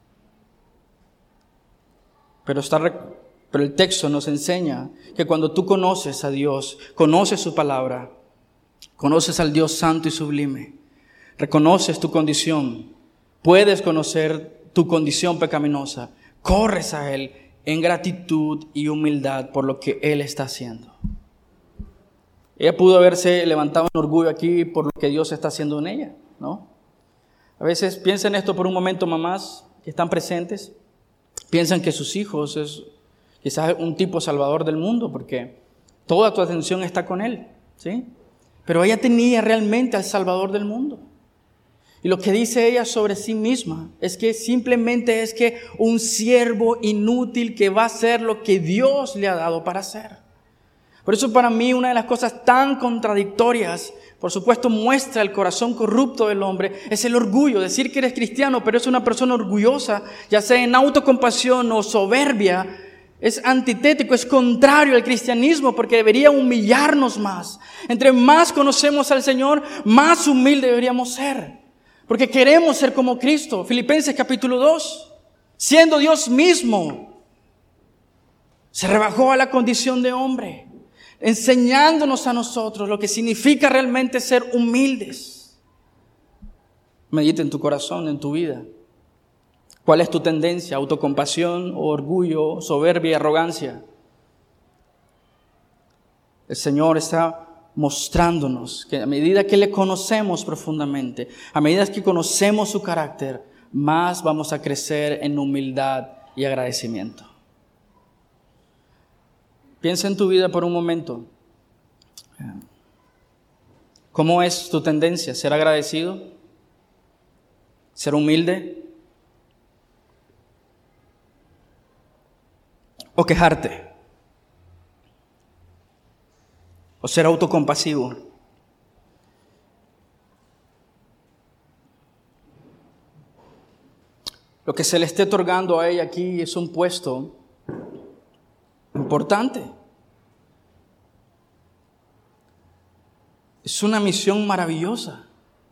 Pero, está, pero el texto nos enseña que cuando tú conoces a Dios, conoces su palabra, conoces al Dios santo y sublime, reconoces tu condición, puedes conocer tu condición pecaminosa, corres a Él en gratitud y humildad por lo que Él está haciendo. Ella pudo haberse levantado en orgullo aquí por lo que Dios está haciendo en ella, ¿no? A veces piensen esto por un momento, mamás que están presentes. Piensan que sus hijos es quizás un tipo salvador del mundo porque toda tu atención está con Él, ¿sí? Pero ella tenía realmente al Salvador del mundo. Y lo que dice ella sobre sí misma es que simplemente es que un siervo inútil que va a hacer lo que Dios le ha dado para hacer. Por eso para mí una de las cosas tan contradictorias, por supuesto muestra el corazón corrupto del hombre, es el orgullo. Decir que eres cristiano pero es una persona orgullosa, ya sea en autocompasión o soberbia, es antitético, es contrario al cristianismo porque debería humillarnos más. Entre más conocemos al Señor, más humilde deberíamos ser. Porque queremos ser como Cristo. Filipenses capítulo dos. Siendo Dios mismo, se rebajó a la condición de hombre, enseñándonos a nosotros lo que significa realmente ser humildes. Medita en tu corazón, en tu vida. ¿Cuál es tu tendencia? ¿Autocompasión, orgullo, soberbia y arrogancia? El Señor está mostrándonos que a medida que le conocemos profundamente, a medida que conocemos su carácter, más vamos a crecer en humildad y agradecimiento. Piensa en tu vida por un momento. ¿Cómo es tu tendencia? ¿Ser agradecido? ¿Ser humilde? ¿O quejarte? ¿O ser autocompasivo? Lo que se le esté otorgando a ella aquí es un puesto importante. Es una misión maravillosa.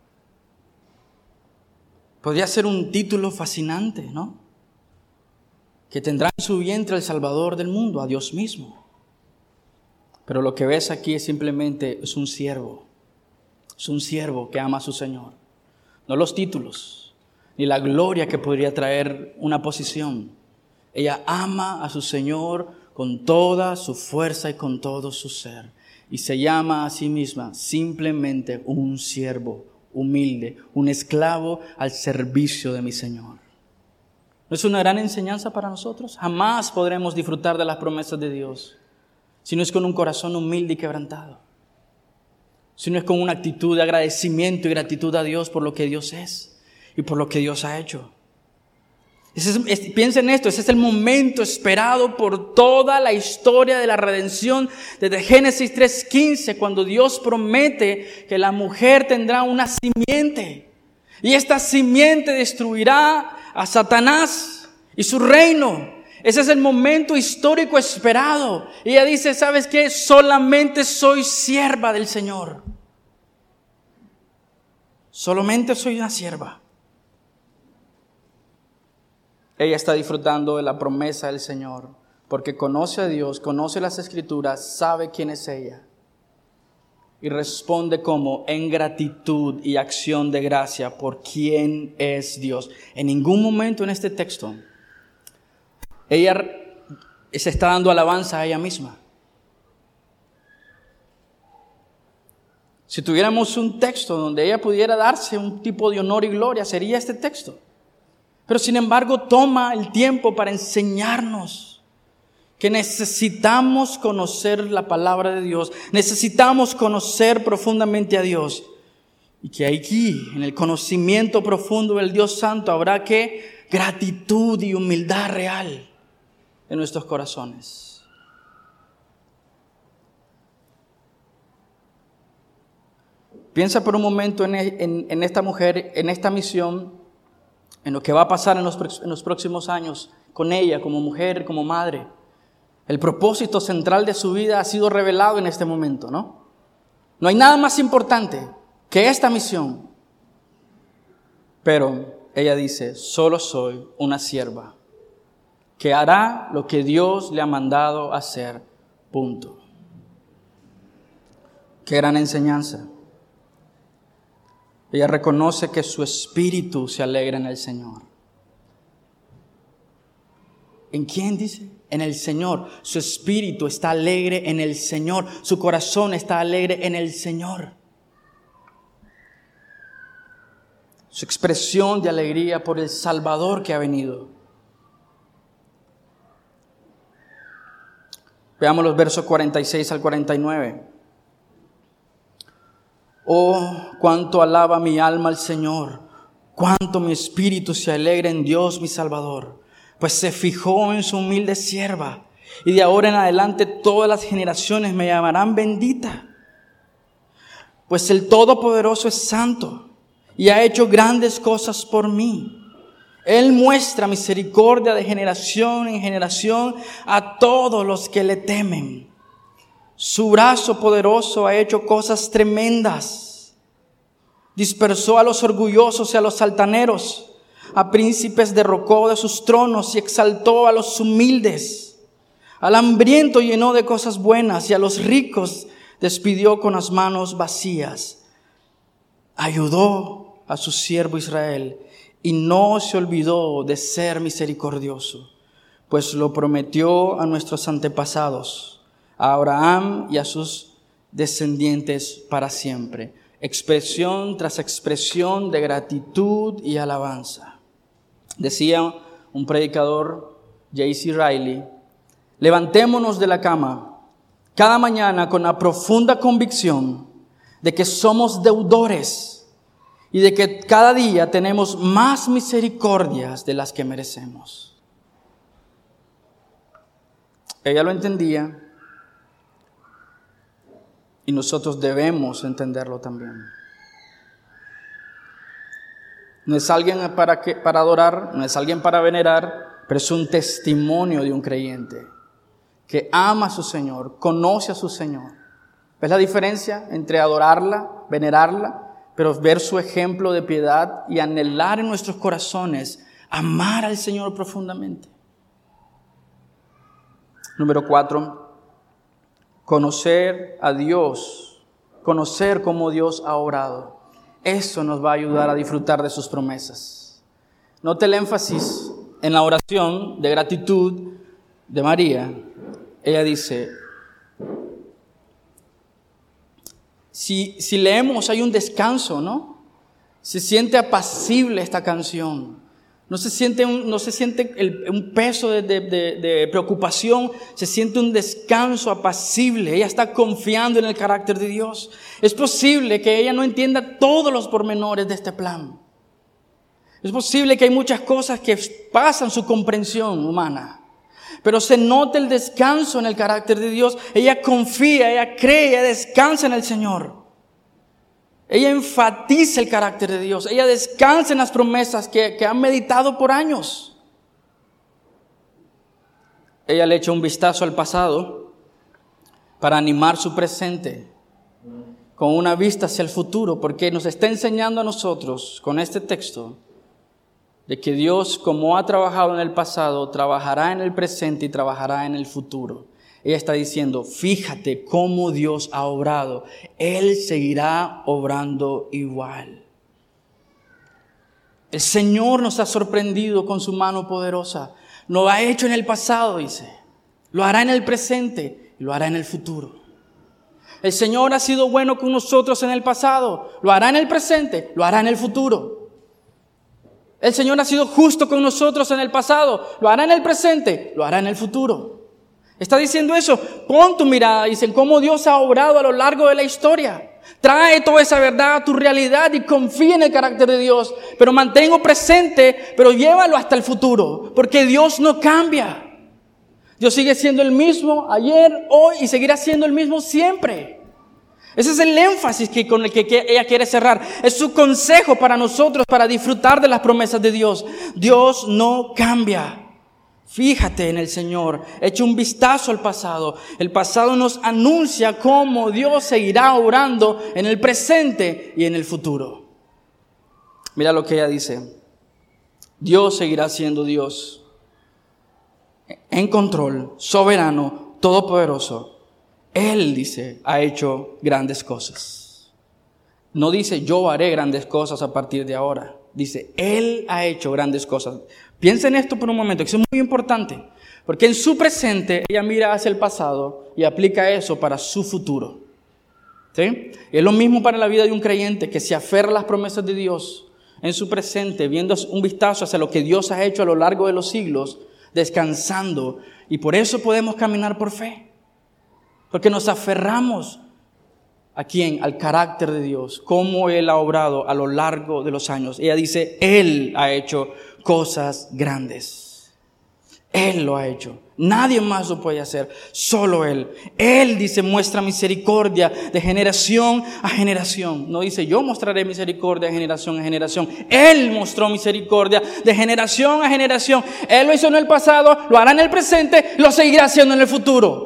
Podría ser un título fascinante, ¿no? Que tendrá en su vientre el Salvador del mundo, a Dios mismo. Pero lo que ves aquí es simplemente es un siervo. Es un siervo que ama a su Señor. No los títulos, ni la gloria que podría traer una posición. Ella ama a su Señor con toda su fuerza y con todo su ser. Y se llama a sí misma simplemente un siervo humilde, un esclavo al servicio de mi Señor. ¿No es una gran enseñanza para nosotros? Jamás podremos disfrutar de las promesas de Dios si no es con un corazón humilde y quebrantado. Si no es con una actitud de agradecimiento y gratitud a Dios por lo que Dios es y por lo que Dios ha hecho. Ese es, es, piensa en esto, ese es el momento esperado por toda la historia de la redención desde Génesis tres quince, cuando Dios promete que la mujer tendrá una simiente y esta simiente destruirá a Satanás y su reino. Ese es el momento histórico esperado. Y ella dice, ¿sabes qué? Solamente soy sierva del Señor. Solamente soy una sierva. Ella está disfrutando de la promesa del Señor porque conoce a Dios, conoce las Escrituras, sabe quién es ella. Y responde como en gratitud y acción de gracia por quién es Dios. En ningún momento en este texto ella se está dando alabanza a ella misma. Si tuviéramos un texto donde ella pudiera darse un tipo de honor y gloria, sería este texto. Pero sin embargo toma el tiempo para enseñarnos que necesitamos conocer la palabra de Dios, necesitamos conocer profundamente a Dios, y que aquí, en el conocimiento profundo del Dios Santo, habrá que gratitud y humildad real en nuestros corazones. Piensa por un momento en, en, en esta mujer, en esta misión, en lo que va a pasar en los, en los próximos años con ella, como mujer, como madre. El propósito central de su vida ha sido revelado en este momento, ¿no? No hay nada más importante que esta misión. Pero ella dice, solo soy una sierva que hará lo que Dios le ha mandado hacer, punto. Qué gran enseñanza. Ella reconoce que su espíritu se alegra en el Señor. ¿En quién dice? En el Señor. Su espíritu está alegre en el Señor. Su corazón está alegre en el Señor. Su expresión de alegría por el Salvador que ha venido. Veamos los versos cuarenta y seis al cuarenta y nueve. Oh, cuánto alaba mi alma al Señor. Cuánto mi espíritu se alegra en Dios mi Salvador. Pues se fijó en su humilde sierva, y de ahora en adelante todas las generaciones me llamarán bendita. Pues el Todopoderoso es santo, y ha hecho grandes cosas por mí. Él muestra misericordia de generación en generación a todos los que le temen. Su brazo poderoso ha hecho cosas tremendas. Dispersó a los orgullosos y a los altaneros. A príncipes derrocó de sus tronos y exaltó a los humildes. Al hambriento llenó de cosas buenas y a los ricos despidió con las manos vacías. Ayudó a su siervo Israel y no se olvidó de ser misericordioso, pues lo prometió a nuestros antepasados, a Abraham y a sus descendientes para siempre. Expresión tras expresión de gratitud y alabanza. Decía un predicador, J C Riley, levantémonos de la cama cada mañana con la profunda convicción de que somos deudores y de que cada día tenemos más misericordias de las que merecemos. Ella lo entendía y nosotros debemos entenderlo también. No es alguien para, que, para adorar, no es alguien para venerar, pero es un testimonio de un creyente que ama a su Señor, conoce a su Señor. ¿Ves la diferencia entre adorarla, venerarla, pero ver su ejemplo de piedad y anhelar en nuestros corazones amar al Señor profundamente? Número cuatro, conocer a Dios, conocer cómo Dios ha obrado. Eso nos va a ayudar a disfrutar de sus promesas. Note el énfasis en la oración de gratitud de María. Ella dice, si, si leemos hay un descanso, ¿no? Se siente apacible esta canción. No se siente un, no se siente el, un peso de, de, de, de preocupación, se siente un descanso apacible. Ella está confiando en el carácter de Dios. Es posible que ella no entienda todos los pormenores de este plan. Es posible que hay muchas cosas que pasan su comprensión humana. Pero se nota el descanso en el carácter de Dios. Ella confía, ella cree, ella descansa en el Señor. Ella enfatiza el carácter de Dios. Ella descansa en las promesas que, que han meditado por años. Ella le echa un vistazo al pasado para animar su presente con una vista hacia el futuro, porque nos está enseñando a nosotros con este texto de que Dios, como ha trabajado en el pasado, trabajará en el presente y trabajará en el futuro. Ella está diciendo, fíjate cómo Dios ha obrado. Él seguirá obrando igual. El Señor nos ha sorprendido con su mano poderosa. Lo ha hecho en el pasado, dice. Lo hará en el presente y lo hará en el futuro. El Señor ha sido bueno con nosotros en el pasado. Lo hará en el presente, lo hará en el futuro. El Señor ha sido justo con nosotros en el pasado. Lo hará en el presente, lo hará en el futuro. Está diciendo eso. Pon tu mirada, dicen, cómo Dios ha obrado a lo largo de la historia. Trae toda esa verdad a tu realidad y confía en el carácter de Dios. Pero manténlo presente, pero llévalo hasta el futuro. Porque Dios no cambia. Dios sigue siendo el mismo ayer, hoy y seguirá siendo el mismo siempre. Ese es el énfasis que, con el que, que ella quiere cerrar. Es su consejo para nosotros para disfrutar de las promesas de Dios. Dios no cambia. Fíjate en el Señor, echa un vistazo al pasado. El pasado nos anuncia cómo Dios seguirá obrando en el presente y en el futuro. Mira lo que ella dice. Dios seguirá siendo Dios, en control, soberano, todopoderoso. Él, dice, ha hecho grandes cosas. No dice yo haré grandes cosas a partir de ahora. Dice, Él ha hecho grandes cosas. Piensa en esto por un momento, que es muy importante. Porque en su presente, ella mira hacia el pasado y aplica eso para su futuro. ¿Sí? Y es lo mismo para la vida de un creyente que se aferra a las promesas de Dios en su presente, viendo un vistazo hacia lo que Dios ha hecho a lo largo de los siglos, descansando. Y por eso podemos caminar por fe. Porque nos aferramos ¿a quién? Al carácter de Dios, cómo Él ha obrado a lo largo de los años. Ella dice, Él ha hecho cosas grandes. Él lo ha hecho. Nadie más lo puede hacer, solo Él. Él, dice, muestra misericordia de generación a generación. No dice, yo mostraré misericordia de generación a generación. Él mostró misericordia de generación a generación. Él lo hizo en el pasado, lo hará en el presente, lo seguirá haciendo en el futuro.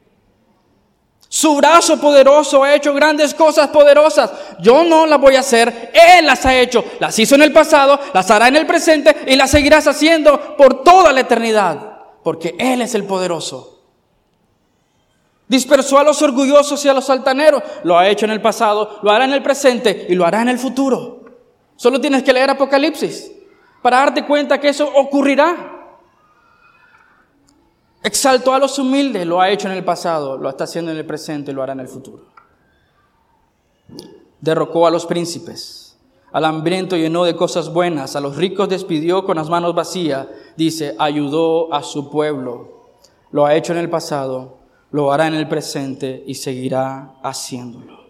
Su brazo poderoso ha hecho grandes cosas poderosas. Yo no las voy a hacer. Él las ha hecho. Las hizo en el pasado, las hará en el presente y las seguirás haciendo por toda la eternidad. Porque Él es el poderoso. Dispersó a los orgullosos y a los altaneros. Lo ha hecho en el pasado, lo hará en el presente y lo hará en el futuro. Solo tienes que leer Apocalipsis para darte cuenta que eso ocurrirá. Exaltó a los humildes, lo ha hecho en el pasado, lo está haciendo en el presente y lo hará en el futuro. Derrocó a los príncipes, al hambriento llenó de cosas buenas, a los ricos despidió con las manos vacías. Dice, ayudó a su pueblo. Lo ha hecho en el pasado, lo hará en el presente y seguirá haciéndolo.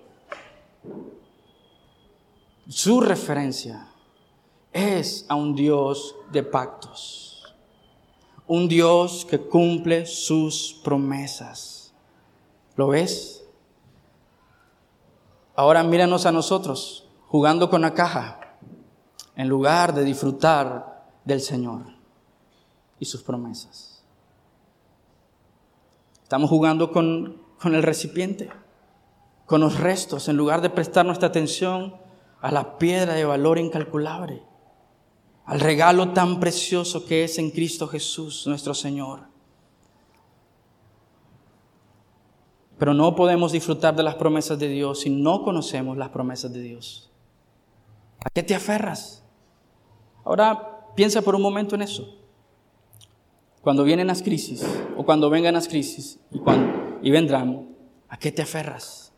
Su referencia es a un Dios de pactos. Un Dios que cumple sus promesas. ¿Lo ves? Ahora míranos a nosotros jugando con la caja en lugar de disfrutar del Señor y sus promesas. Estamos jugando con, con el recipiente, con los restos, en lugar de prestar nuestra atención a la piedra de valor incalculable, al regalo tan precioso que es en Cristo Jesús, nuestro Señor. Pero no podemos disfrutar de las promesas de Dios si no conocemos las promesas de Dios. ¿A qué te aferras? Ahora piensa por un momento en eso. Cuando vienen las crisis, o cuando vengan las crisis, y, cuando, y vendrán, ¿a qué te aferras?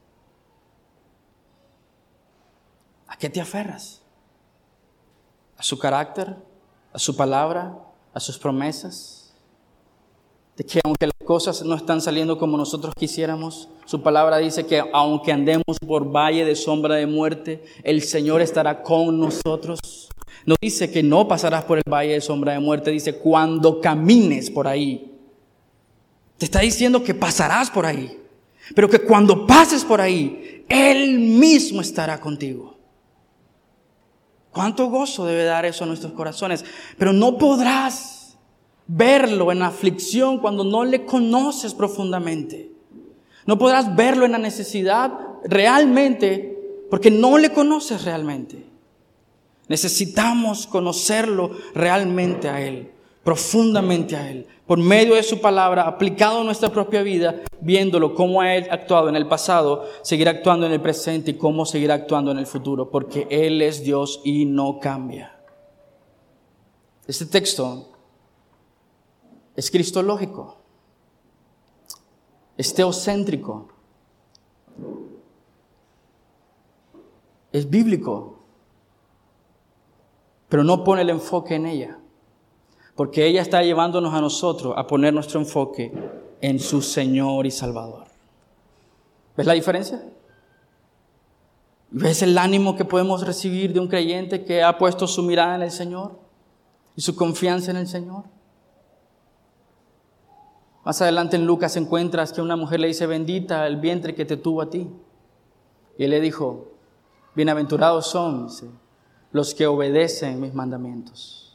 ¿A qué te aferras? ¿A su carácter? ¿A su palabra? ¿A sus promesas? De que aunque las cosas no están saliendo como nosotros quisiéramos, su palabra dice que aunque andemos por valle de sombra de muerte, el Señor estará con nosotros. No dice que no pasarás por el valle de sombra de muerte, dice cuando camines por ahí. Te está diciendo que pasarás por ahí, pero que cuando pases por ahí, Él mismo estará contigo. ¿Cuánto gozo debe dar eso a nuestros corazones? Pero no podrás verlo en la aflicción cuando no le conoces profundamente. No podrás verlo en la necesidad realmente porque no le conoces realmente. Necesitamos conocerlo realmente a Él, profundamente a Él, por medio de su palabra, aplicado a nuestra propia vida, viéndolo cómo ha Él actuado en el pasado, seguir actuando en el presente y cómo seguir actuando en el futuro, porque Él es Dios y no cambia. Este texto es cristológico, es teocéntrico, es bíblico, pero no pone el enfoque en ella, porque ella está llevándonos a nosotros a poner nuestro enfoque en su Señor y Salvador. ¿Ves la diferencia? ¿Ves el ánimo que podemos recibir de un creyente que ha puesto su mirada en el Señor y su confianza en el Señor? Más adelante en Lucas encuentras que una mujer le dice: bendita el vientre que te tuvo a ti. Y él le dijo: bienaventurados son, dice, los que obedecen mis mandamientos.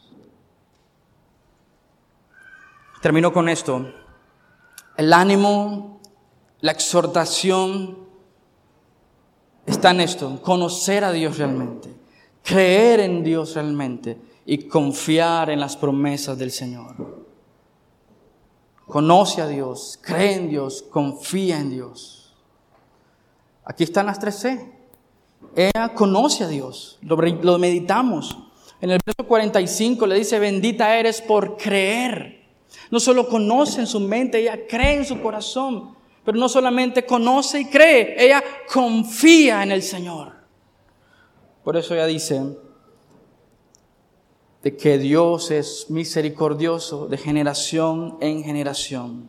Termino con esto. El ánimo, la exhortación está en esto: conocer a Dios realmente, creer en Dios realmente y confiar en las promesas del Señor. Conoce a Dios, cree en Dios, confía en Dios. Aquí están las tres C. Ella conoce a Dios, lo, lo meditamos. En el verso cuarenta y cinco le dice: bendita eres por creer. No solo conoce en su mente, ella cree en su corazón. Pero no solamente conoce y cree, ella confía en el Señor. Por eso ella dice de que Dios es misericordioso de generación en generación.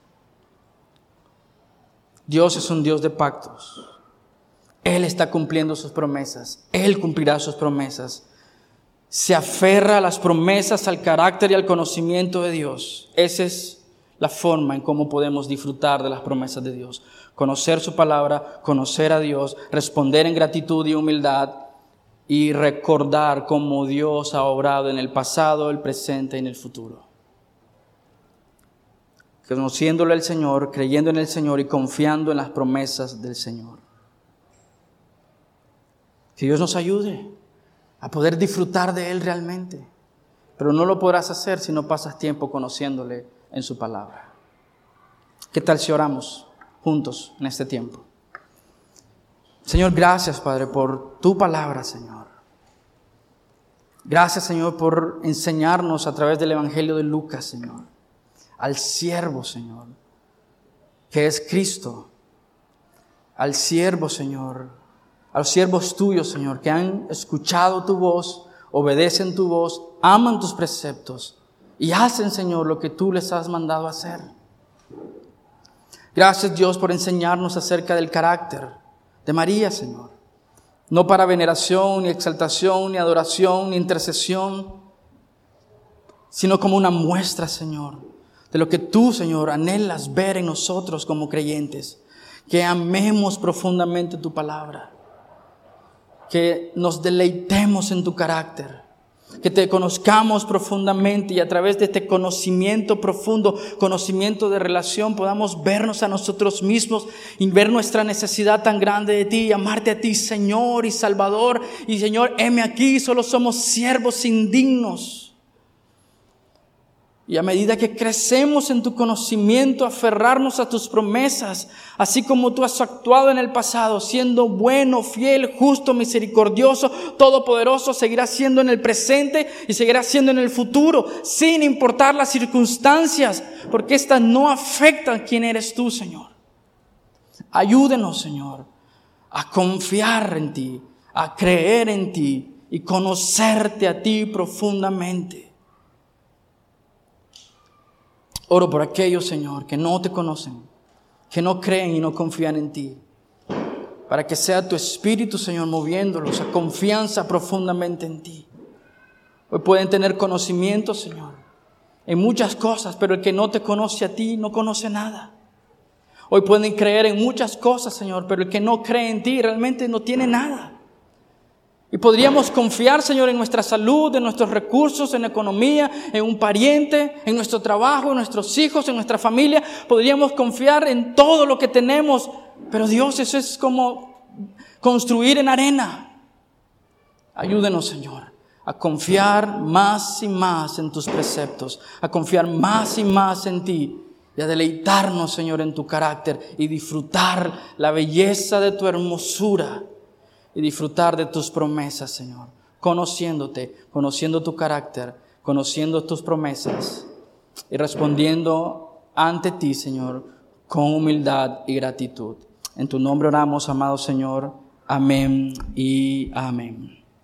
Dios es un Dios de pactos. Él está cumpliendo sus promesas. Él cumplirá sus promesas. Se aferra a las promesas, al carácter y al conocimiento de Dios. Esa es la forma en cómo podemos disfrutar de las promesas de Dios. Conocer su palabra, conocer a Dios, responder en gratitud y humildad y recordar cómo Dios ha obrado en el pasado, el presente y en el futuro. Conociéndole al Señor, creyendo en el Señor y confiando en las promesas del Señor. Que Dios nos ayude a poder disfrutar de Él realmente. Pero no lo podrás hacer si no pasas tiempo conociéndole en su palabra. ¿Qué tal si oramos juntos en este tiempo? Señor, gracias, Padre, por tu palabra, Señor. Gracias, Señor, por enseñarnos a través del Evangelio de Lucas, Señor, al siervo, Señor, que es Cristo, al siervo, Señor, a los siervos tuyos, Señor, que han escuchado tu voz, obedecen tu voz, aman tus preceptos y hacen, Señor, lo que tú les has mandado hacer. Gracias, Dios, por enseñarnos acerca del carácter de María, Señor. No para veneración, ni exaltación, ni adoración, ni intercesión, sino como una muestra, Señor, de lo que tú, Señor, anhelas ver en nosotros como creyentes. Que amemos profundamente tu palabra. Que nos deleitemos en tu carácter, que te conozcamos profundamente y a través de este conocimiento profundo, conocimiento de relación, podamos vernos a nosotros mismos y ver nuestra necesidad tan grande de ti y amarte a ti, Señor y Salvador. Y Señor, heme aquí, solo somos siervos indignos. Y a medida que crecemos en tu conocimiento, aferrarnos a tus promesas, así como tú has actuado en el pasado, siendo bueno, fiel, justo, misericordioso, todopoderoso, seguirás siendo en el presente y seguirás siendo en el futuro, sin importar las circunstancias, porque estas no afectan quién eres tú, Señor. Ayúdenos, Señor, a confiar en ti, a creer en ti y conocerte a ti profundamente. Oro por aquellos, Señor, que no te conocen, que no creen y no confían en ti. Para que sea tu Espíritu, Señor, moviéndolos a confianza profundamente en ti. Hoy pueden tener conocimiento, Señor, en muchas cosas, pero el que no te conoce a ti no conoce nada. Hoy pueden creer en muchas cosas, Señor, pero el que no cree en ti realmente no tiene nada. Y podríamos confiar, Señor, en nuestra salud, en nuestros recursos, en la economía, en un pariente, en nuestro trabajo, en nuestros hijos, en nuestra familia. Podríamos confiar en todo lo que tenemos. Pero Dios, eso es como construir en arena. Ayúdenos, Señor, a confiar más y más en tus preceptos, a confiar más y más en ti y a deleitarnos, Señor, en tu carácter y disfrutar la belleza de tu hermosura y disfrutar de tus promesas, Señor, conociéndote, conociendo tu carácter, conociendo tus promesas y respondiendo ante ti, Señor, con humildad y gratitud. En tu nombre oramos, amado Señor. Amén y amén.